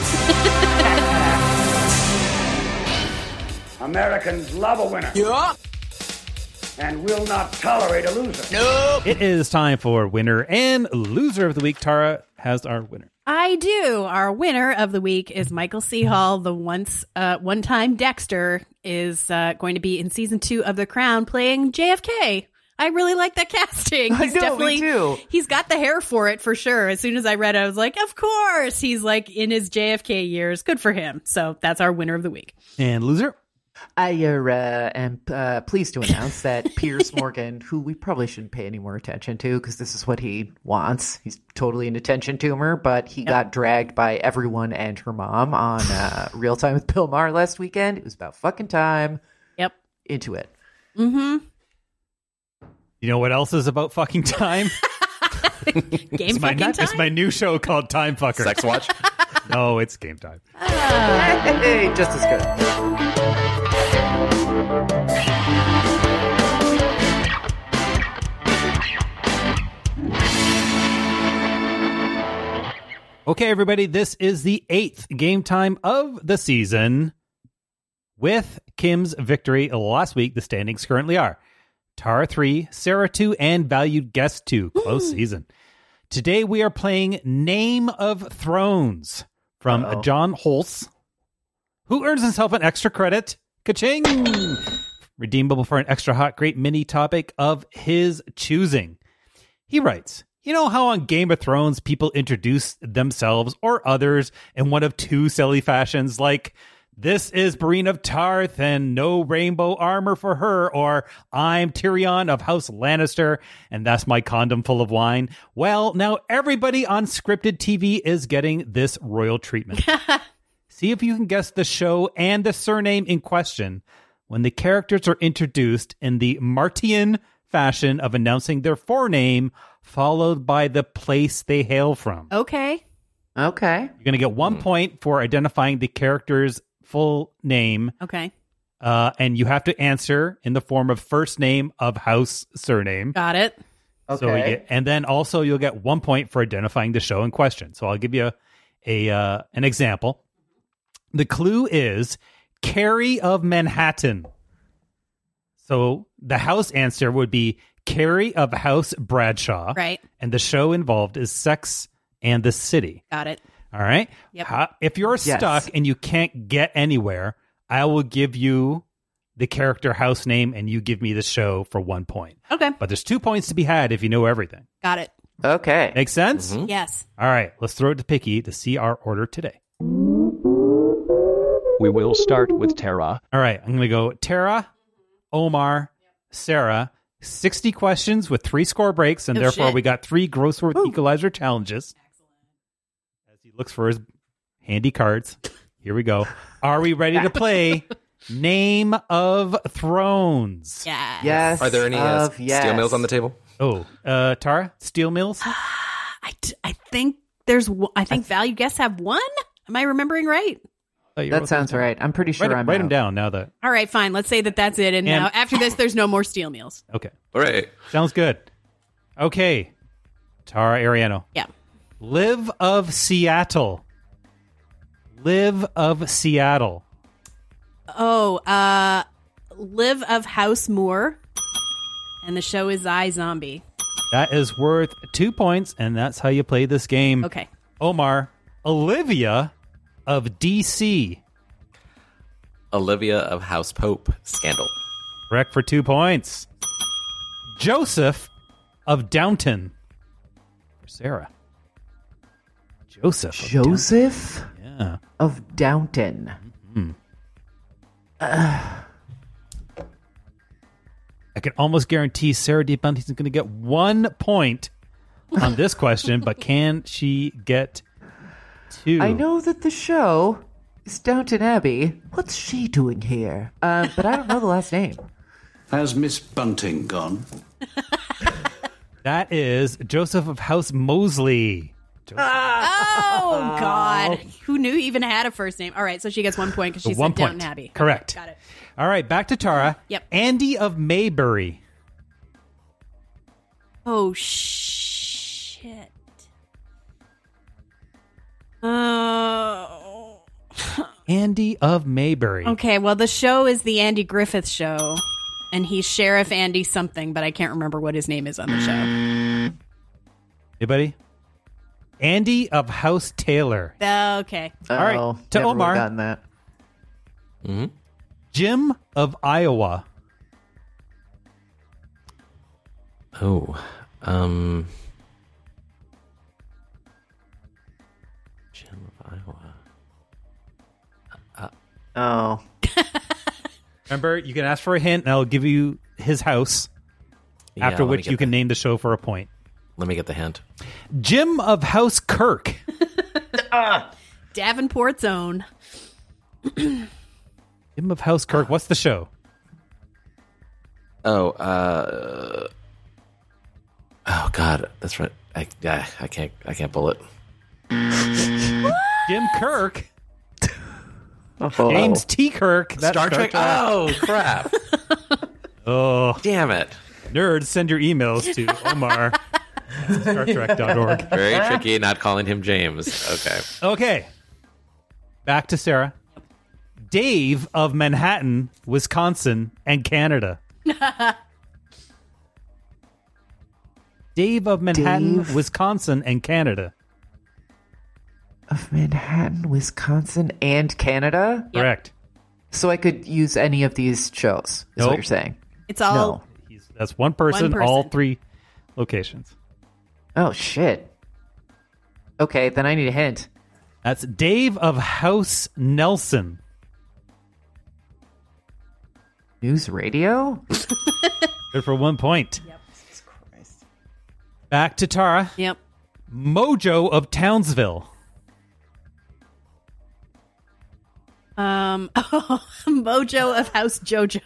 Americans love a winner. Yeah. And will not tolerate a loser. No. It is time for Winner and Loser of the Week. Tara has our winner. I do. Our winner of the week is Michael C. Hall. The one-time Dexter is going to be in season 2 of The Crown playing JFK. I really like that casting. Me too. He's got the hair for it for sure. As soon as I read it, I was like, of course. He's in his JFK years. Good for him. So that's our winner of the week. And loser? I am pleased to announce that Piers Morgan, who we probably shouldn't pay any more attention to because this is what he wants. He's totally an attention tumor, but he got dragged by everyone and her mom on Real Time with Bill Maher last weekend. It was about fucking time. Yep. Into it. Mm-hmm. You know what else is about fucking time? Game fucking time? It's my new show called Time Fucker. Sex Watch? No, it's Game Time. Hey, just as good. Okay, everybody, this is the 8th game time of the season. With Kim's victory last week, the standings currently are Tara 3, Sarah 2, and Valued Guest 2. Close season. Today we are playing Name of Thrones from John Holtz, who earns himself an extra credit. Ka-ching! Redeemable for an extra hot, great mini topic of his choosing. He writes, you know how on Game of Thrones people introduce themselves or others in one of two silly fashions, like, this is Brienne of Tarth and no rainbow armor for her, or I'm Tyrion of House Lannister and that's my condom full of wine. Well, now everybody on scripted TV is getting this royal treatment. See if you can guess the show and the surname in question when the characters are introduced in the Martian fashion of announcing their forename followed by the place they hail from. Okay. You're going to get 1 point for identifying the character's full name. Okay. And you have to answer in the form of first name of house surname. Got it. Okay. And then also you'll get 1 point for identifying the show in question. So I'll give you an example. The clue is Carrie of Manhattan. So the house answer would be Carrie of House Bradshaw. Right. And the show involved is Sex and the City. Got it. All right. Yep. If you're stuck and you can't get anywhere, I will give you the character house name and you give me the show for 1 point. Okay. But there's 2 points to be had if you know everything. Got it. Okay. Make sense? Mm-hmm. Yes. All right. Let's throw it to Picky to see our order today. We will start with Tara. All right. I'm going to go Tara, Omar, Sarah. 60 questions with 3 score breaks, and therefore we got 3 Grossworth Equalizer challenges. As he looks for his handy cards. Here we go. Are we ready to play Name of Thrones? Yeah. Yes. Are there any steel mills on the table? Oh, Tara, steel mills? I think there's. I think Value Guests have 1. Am I remembering right? That sounds right. I'm pretty sure Write them down now that. All right, fine. Let's say that's it. And now after this, there's no more steel meals. Okay. All right. Sounds good. Okay. Tara Ariano. Yeah. Live of Seattle. Live of Seattle. Oh, Live of House Moore. And the show is iZombie. That is worth 2 points, and that's how you play this game. Okay. Omar, Olivia of DC. Olivia of House Pope. Scandal. Correct for 2 points. Joseph of Downton. For Sarah. Joseph. Yeah. Of Downton. Mm-hmm. I can almost guarantee Sarah D. Bunting's going to get 1 point on this question, but can she get 2? I know that the show is Downton Abbey. What's she doing here? But I don't know the last name. Has Miss Bunting gone? That is Joseph of House Mosley. Oh, God. Who knew he even had a first name? All right, so she gets 1 point because she said Downton Abbey. Correct. Got it. All right, back to Tara. Yep. Andy of Maybury. Oh, shit. Oh. Andy of Maybury. Okay, well, the show is the Andy Griffith Show, and he's Sheriff Andy something, but I can't remember what his name is on the show. Anybody? Andy of House Taylor. Okay. All right, to never Omar. Gotten that. Mm-hmm. Jim of Iowa. Oh, Jim of Iowa. Oh. Remember, you can ask for a hint, and I'll give you his house. Yeah, after let me which get you can name the show for a point. Let me get the hint. Jim of House Kirk. Davenport's own. Jim of House Kirk. What's the show? Oh God, that's right. I can't pull it. Jim Kirk. Oh. James T. Kirk. That's Star Trek. Oh crap! Oh, damn it! Nerds, send your emails to Omar. StarTrek.org. Very tricky. Not calling him James. Okay. Back to Sarah. Dave of Manhattan, Wisconsin, and Canada. Dave of Manhattan, Wisconsin, and Canada. Of Manhattan, Wisconsin, and Canada? Correct. So I could use any of these shows, is what you're saying? It's all... That's one person, all 3 locations. Oh, shit. Okay, then I need a hint. That's Dave of House Nelson. News radio? Good for 1 point. Yep. Jesus Christ. Back to Tara. Yep. Mojo of Townsville. Mojo of House JoJo.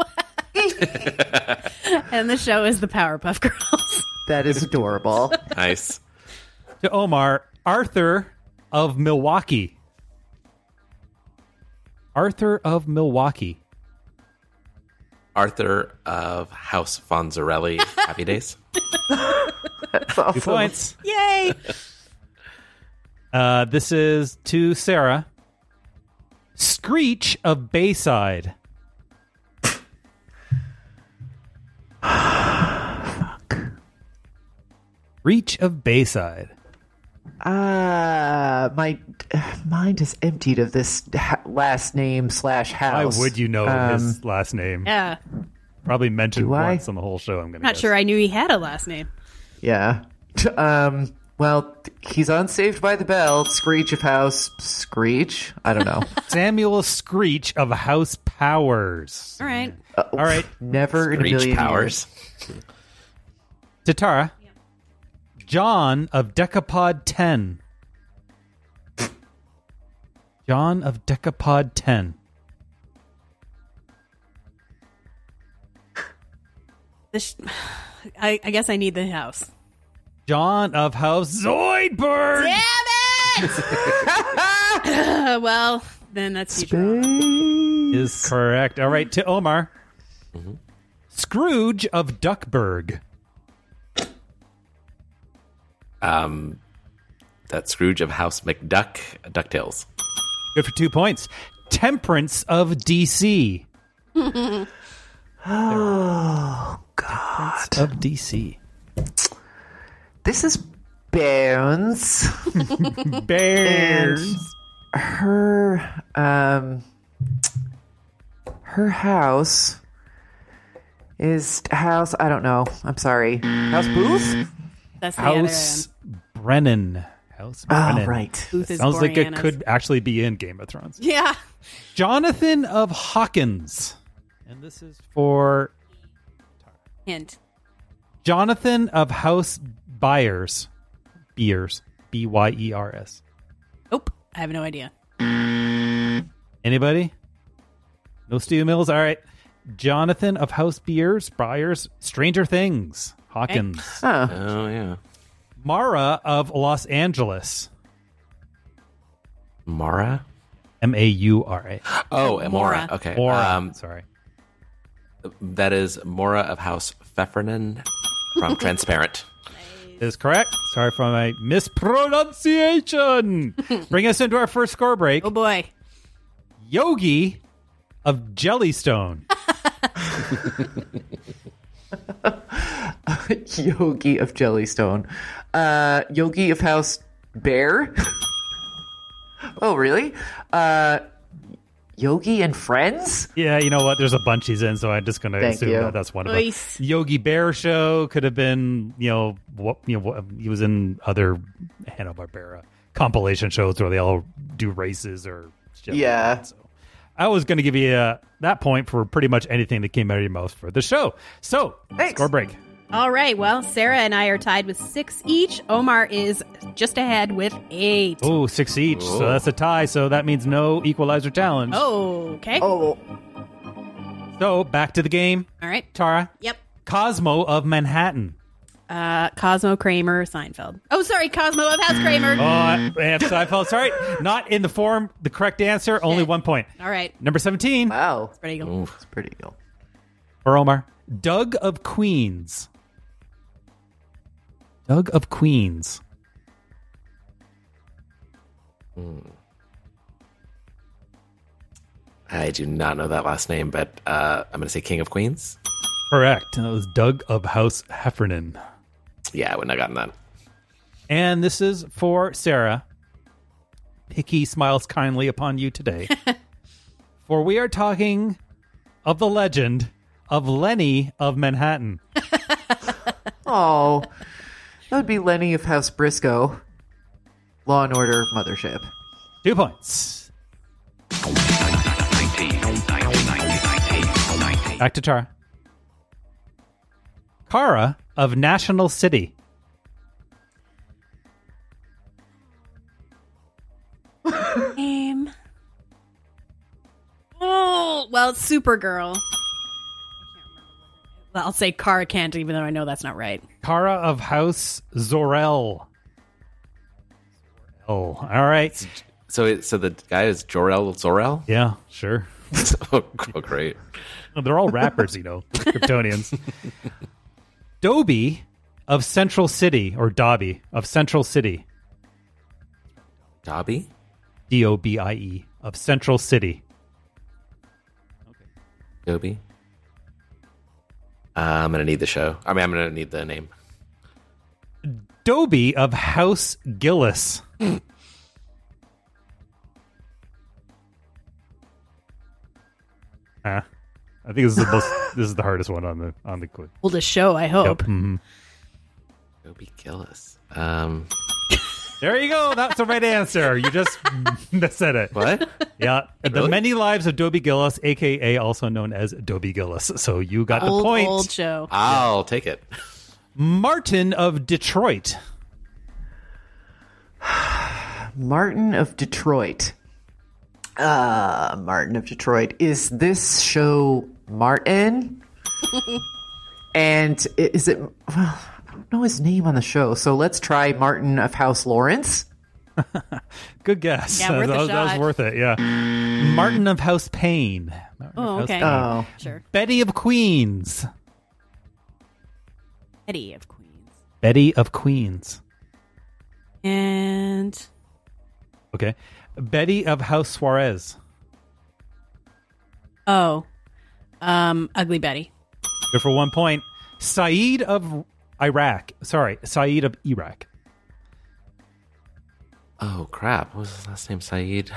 And the show is the Powerpuff Girls. That is adorable. Nice. To Omar, Arthur of Milwaukee. Arthur of Milwaukee. Arthur of House Fonzarelli. Happy Days. That's awesome. 2 points. Yay! This is to Sarah. Screech of Bayside. Fuck. Screech of Bayside. My mind is emptied of this last name / house. Why would you know his last name? Yeah. Probably mentioned Do I? once on the whole show, I'm going to Not guess. sure I knew he had a last name. Yeah. Well, he's on Saved by the Bell. Screech of House. Screech? I don't know. Samuel Screech of House Powers. All right. All right. Never in a Screech million Powers. years. To Tara. John of Decapod 10. John of Decapod 10. I guess I need the house. John of House Zoidberg. Damn it! Well, then that's Is correct. All right, to Omar. Scrooge of Duckburg. That's Scrooge of House McDuck. DuckTales. Good for 2 points. Temperance of DC. Oh, God. Of DC. This is Bones. Bears. And her house is house. I don't know. I'm sorry. House Booth? That's the House Brennan. House Brennan. Oh, right. Booth is Sounds like it Boreanaz. could actually be in Game of Thrones. Yeah. Jonathan of Hawkins. And this is for Hint. Jonathan of House Byers. Beers. Byers. Nope. I have no idea. Anybody? No Steve Mills? All right. Jonathan of House Byers. Stranger Things. Hawkins. Huh. Oh, yeah. Mara of Los Angeles. Mara? Maura. Oh, Mora. Okay. Mora. Sorry. That is Mora of House Pfeffernan from Transparent. Is correct. Sorry for my mispronunciation. Bring us into our first score break. Oh, boy. Yogi of Jellystone. Yogi of Jellystone. Yogi of House Bear? Oh, really? Yogi and Friends? Yeah, you know what? There's a bunch he's in, so I'm just going to Thank assume you. that that's one of them. Nice. Yogi Bear Show could have been, he was in other Hanna-Barbera compilation shows where they all do races or shit. Yeah. Like that, so. I was going to give you that point for pretty much anything that came out of your mouth for the show. So, score break. All right. Well, Sarah and I are tied with 6 each. Omar is just ahead with 8. Oh, 6 each. So that's a tie. So that means no equalizer challenge. Oh, okay. Oh. So back to the game. All right. Tara. Yep. Cosmo of Manhattan. Cosmo Kramer Seinfeld. Oh, sorry. Cosmo of House Kramer. Oh, Seinfeld. Sorry. Not in the form. The correct answer. Only 1 point. All right. Number 17. Wow. Spread eagle. Spread eagle. For Omar. Doug of Queens. Doug of Queens. I do not know that last name, but I'm going to say King of Queens. Correct. That was Doug of House Heffernan. Yeah, I wouldn't have gotten that. And this is for Sarah. Picky smiles kindly upon you today. For we are talking of the legend of Lenny of Manhattan. Oh, that would be Lenny of House Briscoe. Law and Order Mothership. 2 points. Back to Tara. Kara of National City. Name. Oh, well, it's Supergirl. I'll say Kara Kent, even though I know that's not right. Kara of House Zor-El. Oh, all right. So the guy is Jor-El Zor-El? Yeah, sure. Oh, great. They're all rappers, you know, Kryptonians. Dobie of Central City, or Dobby of Central City. Dobby? Dobie of Central City. Dobie? I'm going to need the show. I mean, I'm going to need the name. Dobie of House Gillis. I think this is the hardest one on the quiz. Well, the show, I hope. Yep. Mm-hmm. Dobie Gillis. There you go. That's the right answer. You just said it. What? Yeah. Really? The Many Lives of Dobie Gillis, a.k.a. also known as Dobie Gillis. So you got the point. Old show. I'll take it. Martin of Detroit. Martin of Detroit. Martin of Detroit. Is this show Martin? And is it... Well, I don't know his name on the show, so let's try Martin of House Lawrence. Good guess. Yeah, worth a that was shot. worth it, yeah. Martin of House Payne. Oh, okay. Oh. Sure. Betty of Queens. Eddie of Queens. Betty of Queens. And... Okay. Betty of House Suarez. Oh. Ugly Betty. Good for 1 point. Saeed of Iraq. Sorry, Saeed of Iraq. Oh, crap. What was his last name? Saeed?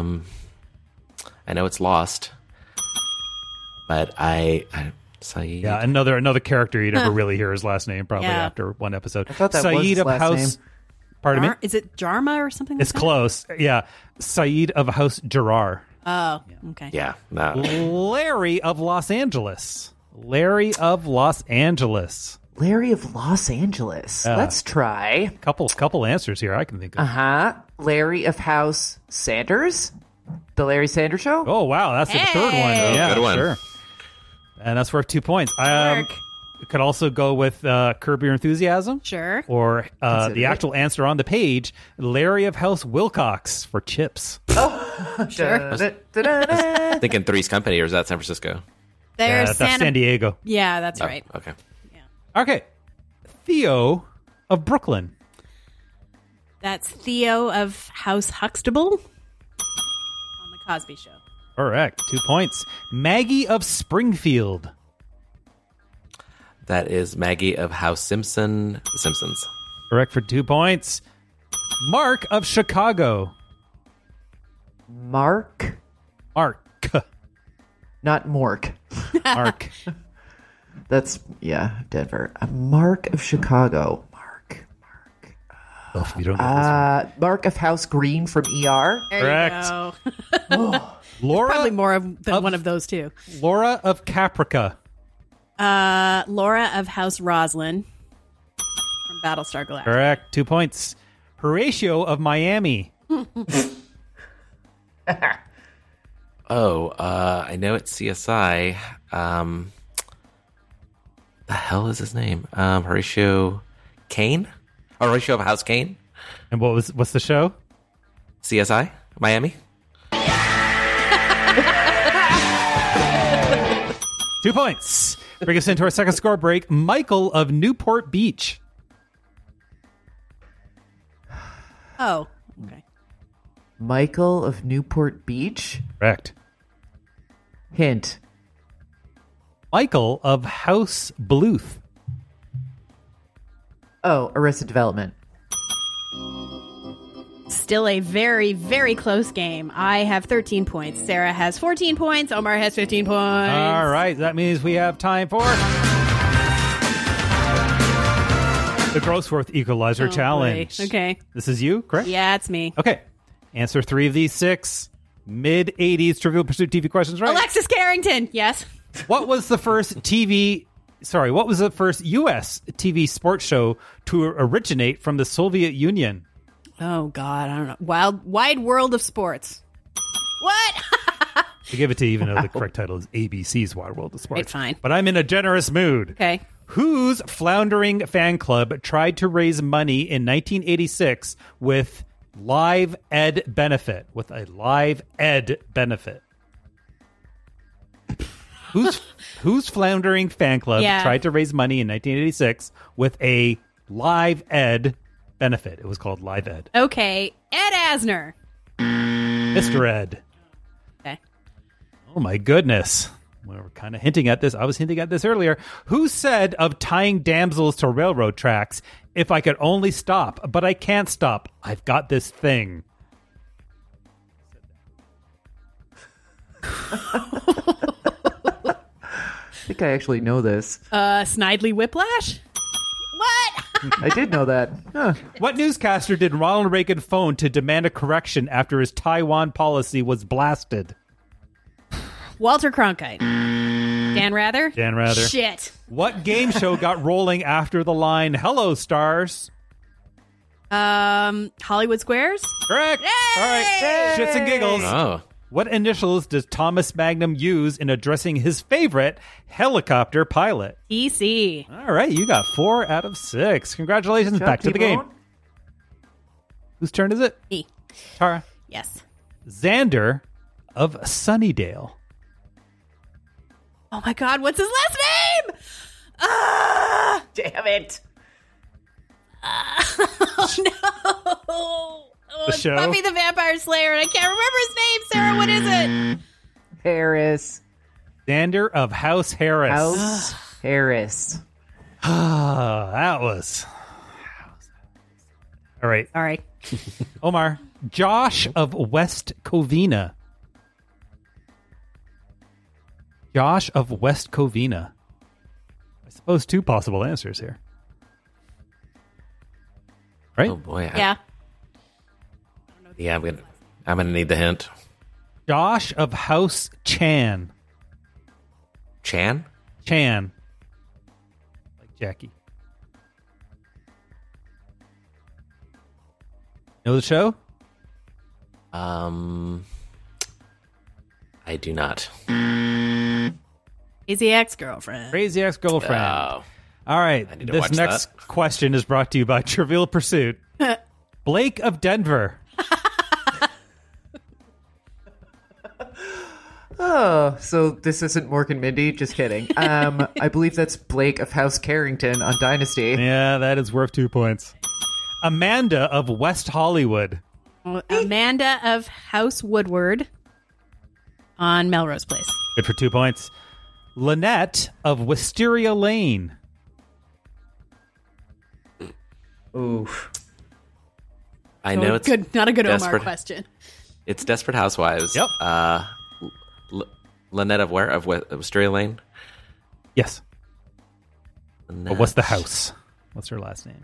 I know it's Lost, but Saeed. Yeah, another character you'd never really hear his last name probably after one episode. I thought that Saeed was his of last House. name. Pardon me? Is it Jarma or something like It's that? close. Yeah. Saeed of House Gerard. Oh, okay. Yeah. No. Larry of Los Angeles. Larry of Los Angeles. Larry of Los Angeles. Let's try. Couple answers here I can think of. Larry of House Sanders. The Larry Sanders Show. Oh, wow. That's the third one. Oh, Yeah, good one. Sure. And that's worth 2 points. Work. Could also go with Curb Your Enthusiasm. Sure. Or the actual answer on the page, Larry of House Wilcox for Chips. Sure. Thinking Three's Company, or is that San Francisco? There's That's San Diego. Yeah, that's right. Okay. Okay. Theo of Brooklyn. That's Theo of House Huxtable on the Cosby Show. Correct. 2 points. Maggie of Springfield. That is Maggie of House Simpson, The Simpsons. Correct for 2 points. Mark of Chicago. Mark? Mark. Not Mork. Mark. That's, Denver. Mark of Chicago. Oh, you don't know this one. Mark of House Green from ER. There Correct. you go. Laura, Probably more than one of those two. Laura of Caprica. Laura of House Roslin from Battlestar Galactica. Correct. 2 points. Horatio of Miami. I know it's CSI. The hell is his name? Horatio Kane? Oh, Horatio of House Kane? And what's the show? CSI? Miami? 2 points. Bring us into our second score break. Michael of Newport Beach. Oh, okay. Michael of Newport Beach? Correct. Hint. Michael of House Bluth. Oh, Arrested Development. Still a very, very close game. I have 13 points. Sarah has 14 points. Omar has 15 points. All right. That means we have time for the Grossworth Equalizer Challenge. Boy. Okay. This is you, correct? Yeah, it's me. Okay. Answer 3 of these 6 mid-'80s Trivial Pursuit TV questions right. Alexis Carrington. Yes. What was the first U.S. TV sports show to originate from the Soviet Union? Oh, God. I don't know. Wide World of Sports. What? I give it to you, even though the correct title is ABC's Wide World of Sports. Right, fine. But I'm in a generous mood. Okay. Whose floundering fan club tried to raise money in 1986 with Live Ed benefit? With a Live Ed benefit. Whose floundering fan club tried to raise money in 1986 with a Live Ed benefit? It was called Live Ed. Okay. Ed Asner. Mr. Ed. Okay. Oh, my goodness. We were kind of hinting at this. I was hinting at this earlier. Who said of tying damsels to railroad tracks, if I could only stop, but I can't stop, I've got this thing? I think I actually know this. Snidely Whiplash? What? I did know that. Huh. What newscaster did Ronald Reagan phone to demand a correction after his Taiwan policy was blasted? Walter Cronkite. Dan Rather? Dan Rather. Shit. What game show got rolling after the line, "Hello, stars"? Hollywood Squares? Correct. Yay! All right. Shits and giggles. Oh. What initials does Thomas Magnum use in addressing his favorite helicopter pilot? TC. All right, you got 4 out of 6. Congratulations. Back to the game. Whose turn is it? Me. Tara. Yes. Xander of Sunnydale. Oh my God, what's his last name? Damn it. Oh no. Oh, The it's show? Buffy the Vampire Slayer, and I can't remember his name. Sarah, what is it? Harris. Xander of House Harris. House Harris. That was... All right. All right. Omar. Josh of West Covina. Josh of West Covina. I suppose 2 possible answers here. Right? Oh boy. Yeah. Yeah, I'm gonna need the hint. Josh of House Chan. Chan? Chan. Like Jackie. Know the show? I do not. Crazy Ex-Girlfriend. Crazy Ex-Girlfriend. Oh. All right. I need to This watch next question is brought to you by Trivial Pursuit. Blake of Denver. Oh, so this isn't Mork and Mindy? Just kidding. I believe that's Blake of House Carrington on Dynasty. Yeah, that is worth 2 points. Amanda of West Hollywood. Amanda of House Woodward on Melrose Place. Good for 2 points. Lynette of Wisteria Lane. Oof. I know it's good. Not a good Desperate. Omar question. It's Desperate Housewives. Yep. Lynette of where? Of Wisteria Lane? Yes. Lynette. But what's the house? What's her last name?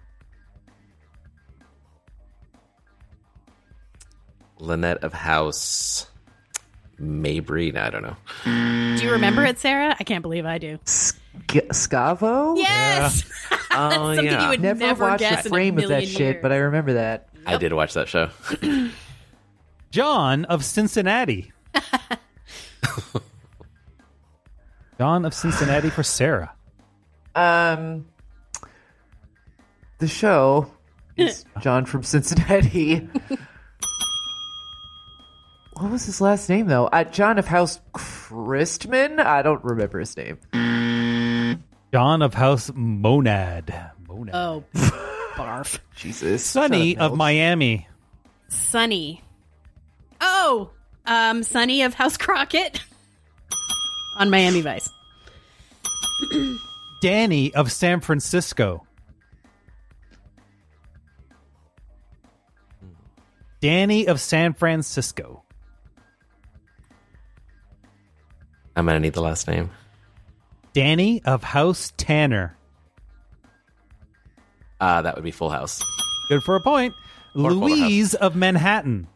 Lynette of House. Mabry. No, I don't know. Do you remember it, Sarah? I can't believe I do. Scavo? Yes. Oh, Something yeah. you would never watched guess a in frame a of that million shit, years. but I remember that. I did watch that show. John of Cincinnati. John of Cincinnati for Sarah. The show is John from Cincinnati. What was his last name, though? John of House Christman? I don't remember his name. John of House Monad. Oh, barf. Jesus. Sonny of Miami. Sonny. Oh, Sonny of House Crockett on Miami Vice. Danny of San Francisco. Danny of San Francisco. I'm going to need the last name. Danny of House Tanner. That would be Full House. Good for a point. Or Louise of Manhattan.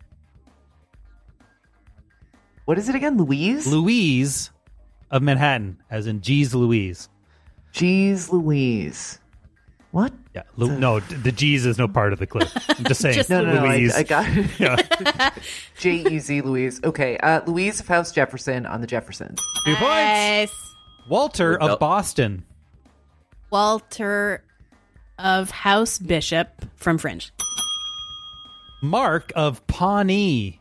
What is it again? Louise? Louise of Manhattan, as in G's Louise. G's Louise. What? Yeah. No, the G's is no part of the clip. I'm just saying. Just No, Louise. I got it. Yeah. J-E-Z Louise. Okay, Louise of House Jefferson on the Jeffersons. 2 points. Nice. Walter of Boston. Walter of House Bishop from Fringe. Mark of Pawnee.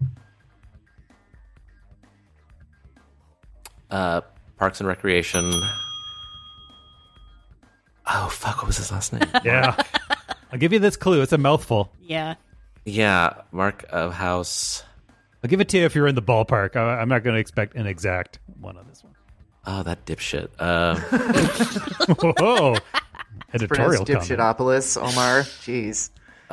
Parks and Recreation. Oh, fuck. What was his last name? Yeah. I'll give you this clue. It's a mouthful. Yeah. Yeah. Mark of House. I'll give it to you if you're in the ballpark. I'm not going to expect an exact one on this one. Oh, that dipshit. Whoa. Editorial comment. Dipshitopolis, Omar. Jeez.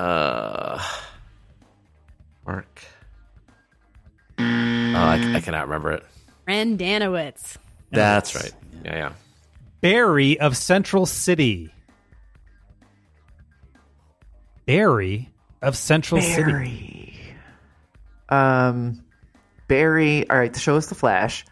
Mark. Oh, I cannot remember it. Randanowitz. That's right. Yeah. Barry of Central City. Barry of Central City. Barry. All right, the show is The Flash.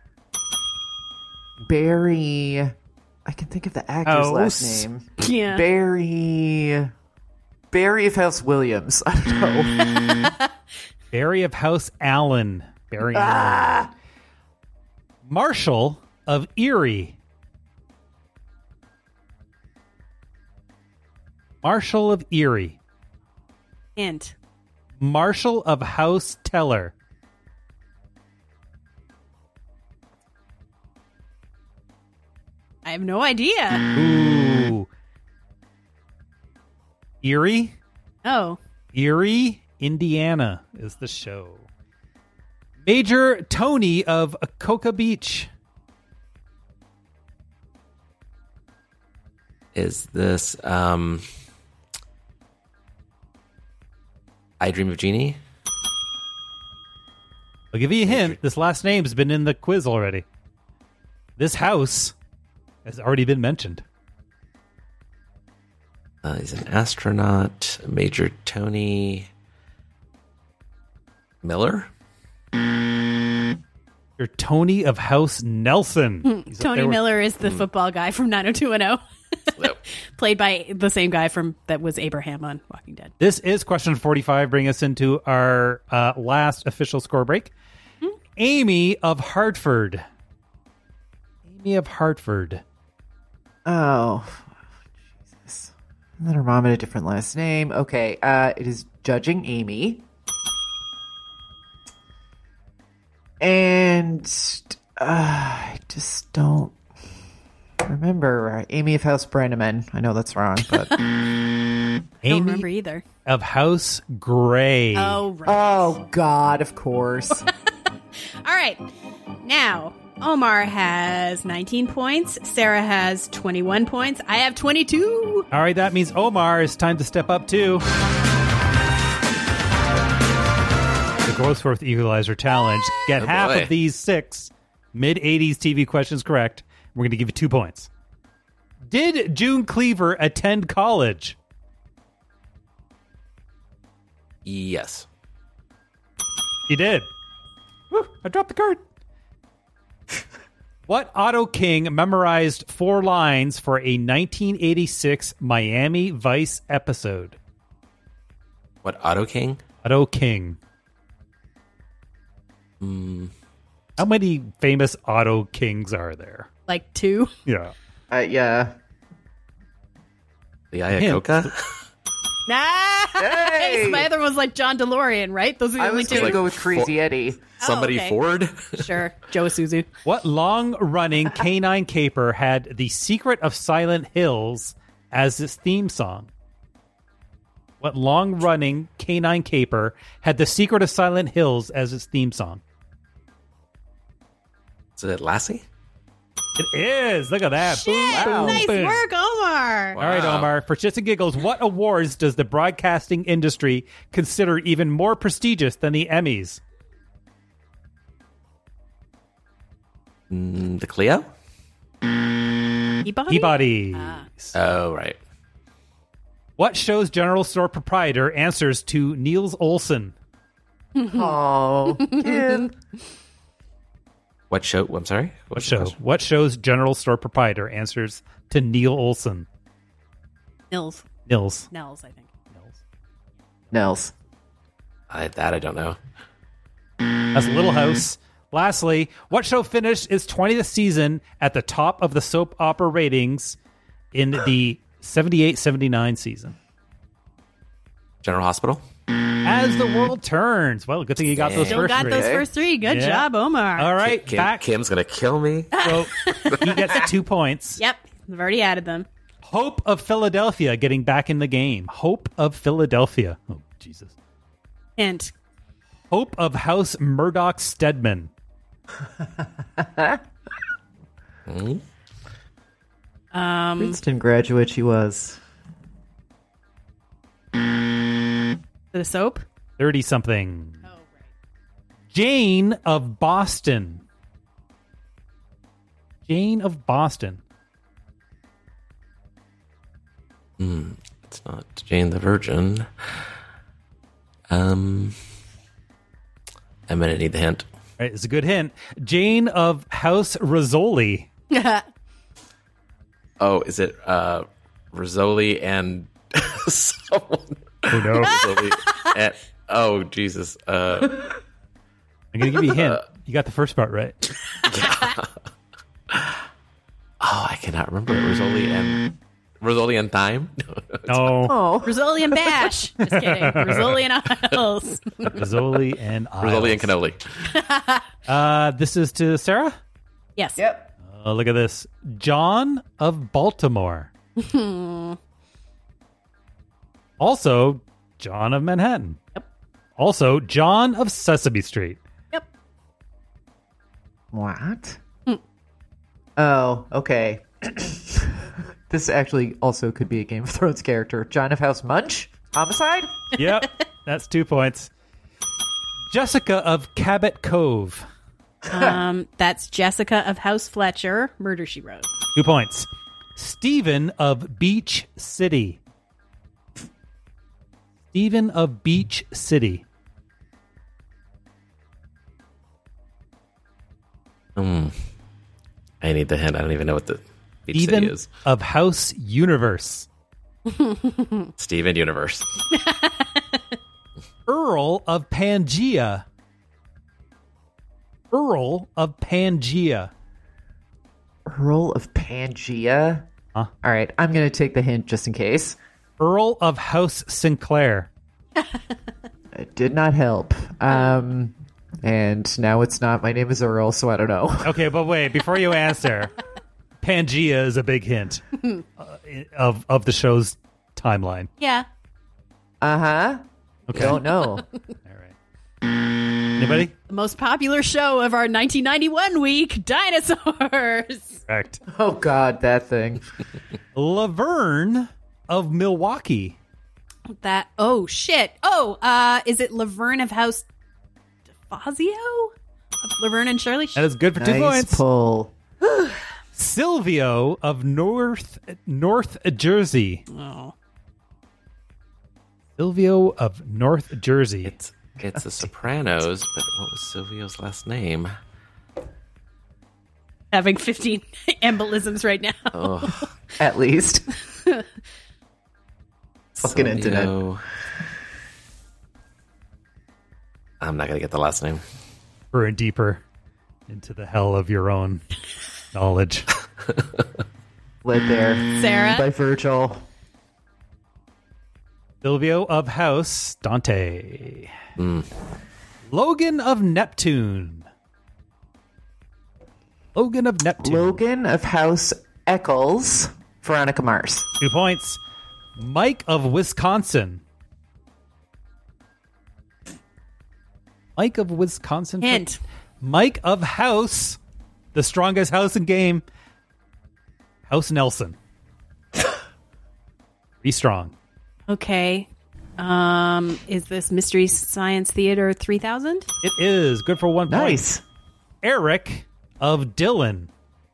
Barry. I can think of the actor's last name. Yeah. Barry of House Williams. I don't know. Barry of House Allen. Barry Allen. Marshall of Erie. Marshall of Erie. Hint. Marshall of House Teller. I have no idea. Ooh. Erie? Oh. Erie, Indiana is the show. Major Tony of Cocoa Beach. Is this I Dream of Jeannie? I'll give you a hint. This last name's been in the quiz already. This house has already been mentioned. He's an astronaut. Major Tony Miller? You're Tony of House Nelson. He's up Tony there with- Miller is the football guy from 90210. Played by the same guy that was Abraham on Walking Dead. This is question 45, bring us into our last official score break. Amy of Hartford. Amy of Hartford. Oh, Jesus. And then her mom had a different last name. Okay, it is Judging Amy. And I just don't remember. Amy of House Brannaman. I know that's wrong, but... I don't remember either. Of House Gray. Oh, right. Oh, God, of course. All right. Now, Omar has 19 points. Sarah has 21 points. I have 22. All right, that means Omar, it's time to step up too. The Grossworth Equalizer Challenge. Get half boy. of these 6 mid-80s TV questions correct. We're going to give you 2 points. Did June Cleaver attend college? Yes. He did. I dropped the card. What Otto King memorized 4 lines for a 1986 Miami Vice episode? What, Otto King? Otto King. How many famous Otto Kings are there? Like 2? Yeah. Yeah. The Iacocca? Nice! Hey! My other one's like John DeLorean, right? Those are the I only was 2. going to go with Crazy Eddie. Somebody okay. Ford? Sure. Joe Isuzu. What long-running canine caper had The Secret of Silent Hills as its theme song? What long-running canine caper had The Secret of Silent Hills as its theme song? Is it Lassie? It is. Look at that. Shit, Boom, nice boom. work, Omar. All right, Omar. For shits and giggles, what awards does the broadcasting industry consider even more prestigious than the Emmys? The Clio? Peabody? Peabody's. Oh, right. What show's general store proprietor answers to Niels Olsen? Oh, kid. What show? I'm sorry? What show? What show's general store proprietor answers to Neil Olsen? Nils, Nils. I think. Nels. That I don't know. That's Little House. Lastly, what show finished its 20th season at the top of the soap opera ratings in the 78-79 season? General Hospital? As the World Turns. Well, good thing you got those Still first got 3. those first 3. Good job, Omar. All right, back. Kim's going to kill me. So he gets 2 points. Yep, I've already added them. Hope of Philadelphia getting back in the game. Hope of Philadelphia. Oh, Jesus. Hint. Hope of House Murdoch Stedman. Princeton graduate she was. The soap? 30-something. Oh, right. Jane of Boston. Jane of Boston. It's not Jane the Virgin. I'm going to need the hint. All right, it's a good hint. Jane of House Rizzoli. Oh, is it Rizzoli and someone? Oh, no. Rizzoli and, oh, Jesus. I'm going to give you a hint. You got the first part right. Oh, I cannot remember it. Rizzoli and Thyme? No. Oh. Rizzoli and Bash. Just kidding. Rizzoli and Isles. Rizzoli and Isles. Rizzoli and cannoli. This is to Sarah? Yes. Yep. Look at this. John of Baltimore. Also, John of Manhattan. Yep. Also, John of Sesame Street. Yep. What? Oh, okay. This actually also could be a Game of Thrones character. John of House Munch? Homicide? Yep. That's 2 points. Jessica of Cabot Cove. That's Jessica of House Fletcher. Murder, She Wrote. 2 points. Stephen of Beach City. Stephen of Beach City. I need the hint. I don't even know what the Beach Stephen City is. of House Universe. Steven Universe. Earl of Pangea. Earl of Pangea. Earl of Pangea? Huh? All right, I'm going to take the hint just in case. Earl of House Sinclair. It did not help. And now it's not. My name is Earl, so I don't know. Okay, but wait, before you answer, Pangea is a big hint of the show's timeline. Yeah. Uh-huh. Okay. Don't know. All right. Anybody? The most popular show of our 1991 week, Dinosaurs. Correct. Oh, God, that thing. Laverne of Milwaukee. That, oh, shit. Oh, is it Laverne of House DeFazio? Laverne and Shirley? That is good for 2 Nice points. pull. Silvio of North Jersey. Oh. Silvio of North Jersey. It's It's The Sopranos, but what was Silvio's last name? Having 15 embolisms right now. Oh. At least. Fucking Silvio. internet. I'm not going to get the last name. Burn deeper into the hell of your own knowledge. Led there. Sarah? By Virgil. Silvio of House Dante. Logan of Neptune. Logan of Neptune. Logan of House Eccles. Veronica Mars. 2 points. Mike of Wisconsin. Mike of Wisconsin. Hint. Mike of House, the strongest house in game. House Nelson. Be strong. Okay. Is this Mystery Science Theater 3000? It is. Good for 1 point. Nice. Eric of Dylan.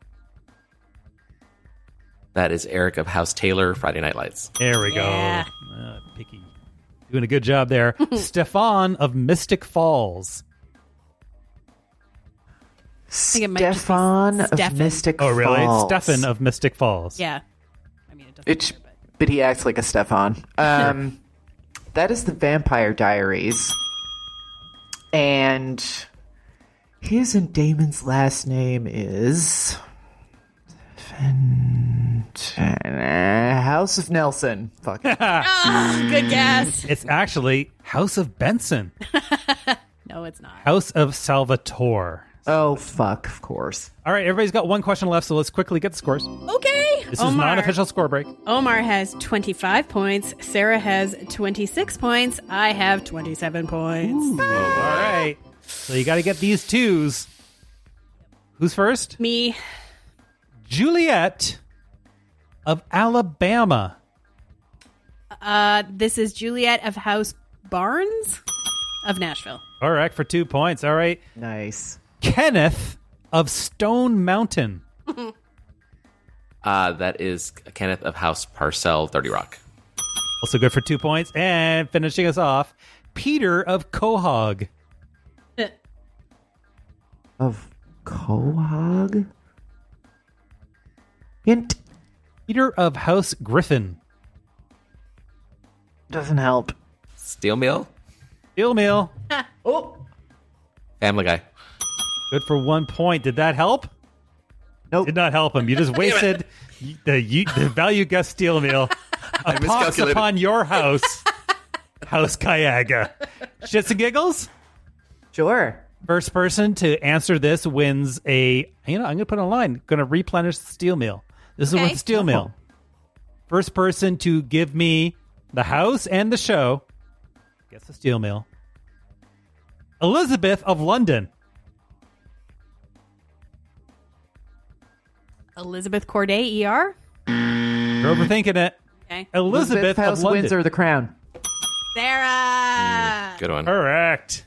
That is Eric of House Taylor, Friday Night Lights. There we Yeah. go. Picky. Doing a good job there. Stefan of Mystic Falls. think it might just be Stefan of Stefan. Mystic Oh, really? Falls. It's Stefan of Mystic Falls. Yeah. I mean, it doesn't It's, but he acts like a Stefan. That is the Vampire Diaries. And his and Damon's last name is... House of Nelson. Fuck it. Oh, good guess. It's actually House of Benson. No, it's not. House of Salvatore. Oh, fuck, of course. All right, everybody's got one question left, so let's quickly get the scores. Okay. This is non-official score break. Omar has 25 points. Sarah has 26 points. I have 27 points. All right. So you got to get these twos. Who's first? Me. Juliet of Alabama. This is Juliet of House Barnes of Nashville. All right, for 2 points. All right. Nice. Kenneth of Stone Mountain. That is Kenneth of House Parcell, 30 Rock. Also good for 2 points. And finishing us off, Peter of Quahog. Of Quahog? Hint. Peter of House Griffin. Doesn't help. Steel Mill? Steel Mill. Oh. Family Guy. Good for 1 point. Did that help? Nope. Did not help him. You just wasted the value guess Steel Mill. A pox upon your house. House Kayaga. Shits and giggles? Sure. First person to answer this wins a... I'm going to put a line. Going to replenish the Steel Mill. This is with Steel Mill. First person to give me the house and the show gets the Steel Mill. Elizabeth of London. Elizabeth Corday, ER. You're overthinking it. Okay. Elizabeth House of London. Windsor, The Crown. Sarah. Good one. Correct.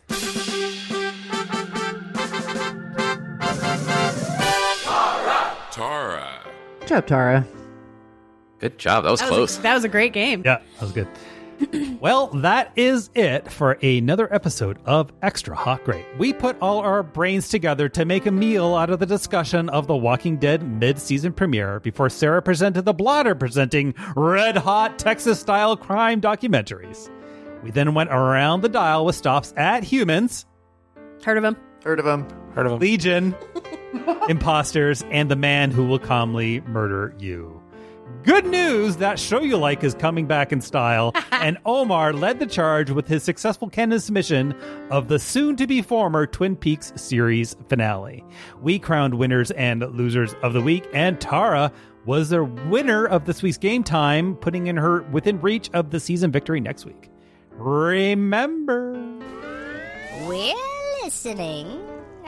Tara. Good job, Tara. Good job. That was close. That was a great game. Yeah, that was good. Well, that is it for another episode of Extra Hot Great. We put all our brains together to make a meal out of the discussion of The Walking Dead mid-season premiere before Sarah presented the blotter presenting red-hot Texas-style crime documentaries. We then went around the dial with stops at Humans. Heard of him? Heard of him. Heard of him. Legion, Imposters, and The Man Who Will Calmly Murder You. Good news, that show you like is coming back in style, and Omar led the charge with his successful canon submission of the soon-to-be former Twin Peaks series finale. We crowned winners and losers of the week, and Tara was the winner of this week's Game Time, putting in her within reach of the season victory next week. Remember... We're listening.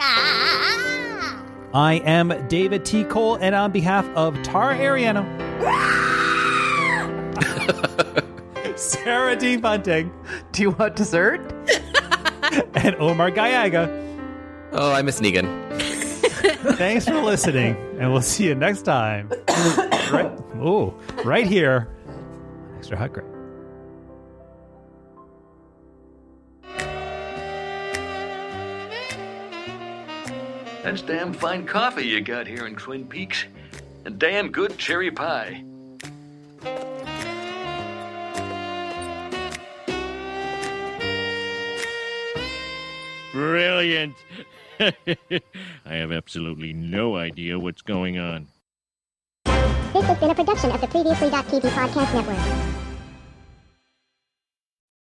I am David T. Cole, and on behalf of Tara Ariano, Sarah D. Bunting, do you want dessert? and Omar Gallaga. Oh, I miss Negan. Thanks for listening, and we'll see you next time. Right here, Extra Hot Great. That's damn fine coffee you got here in Twin Peaks. And damn good cherry pie. Brilliant. I have absolutely no idea what's going on. This has been a production of the Previously.tv podcast network.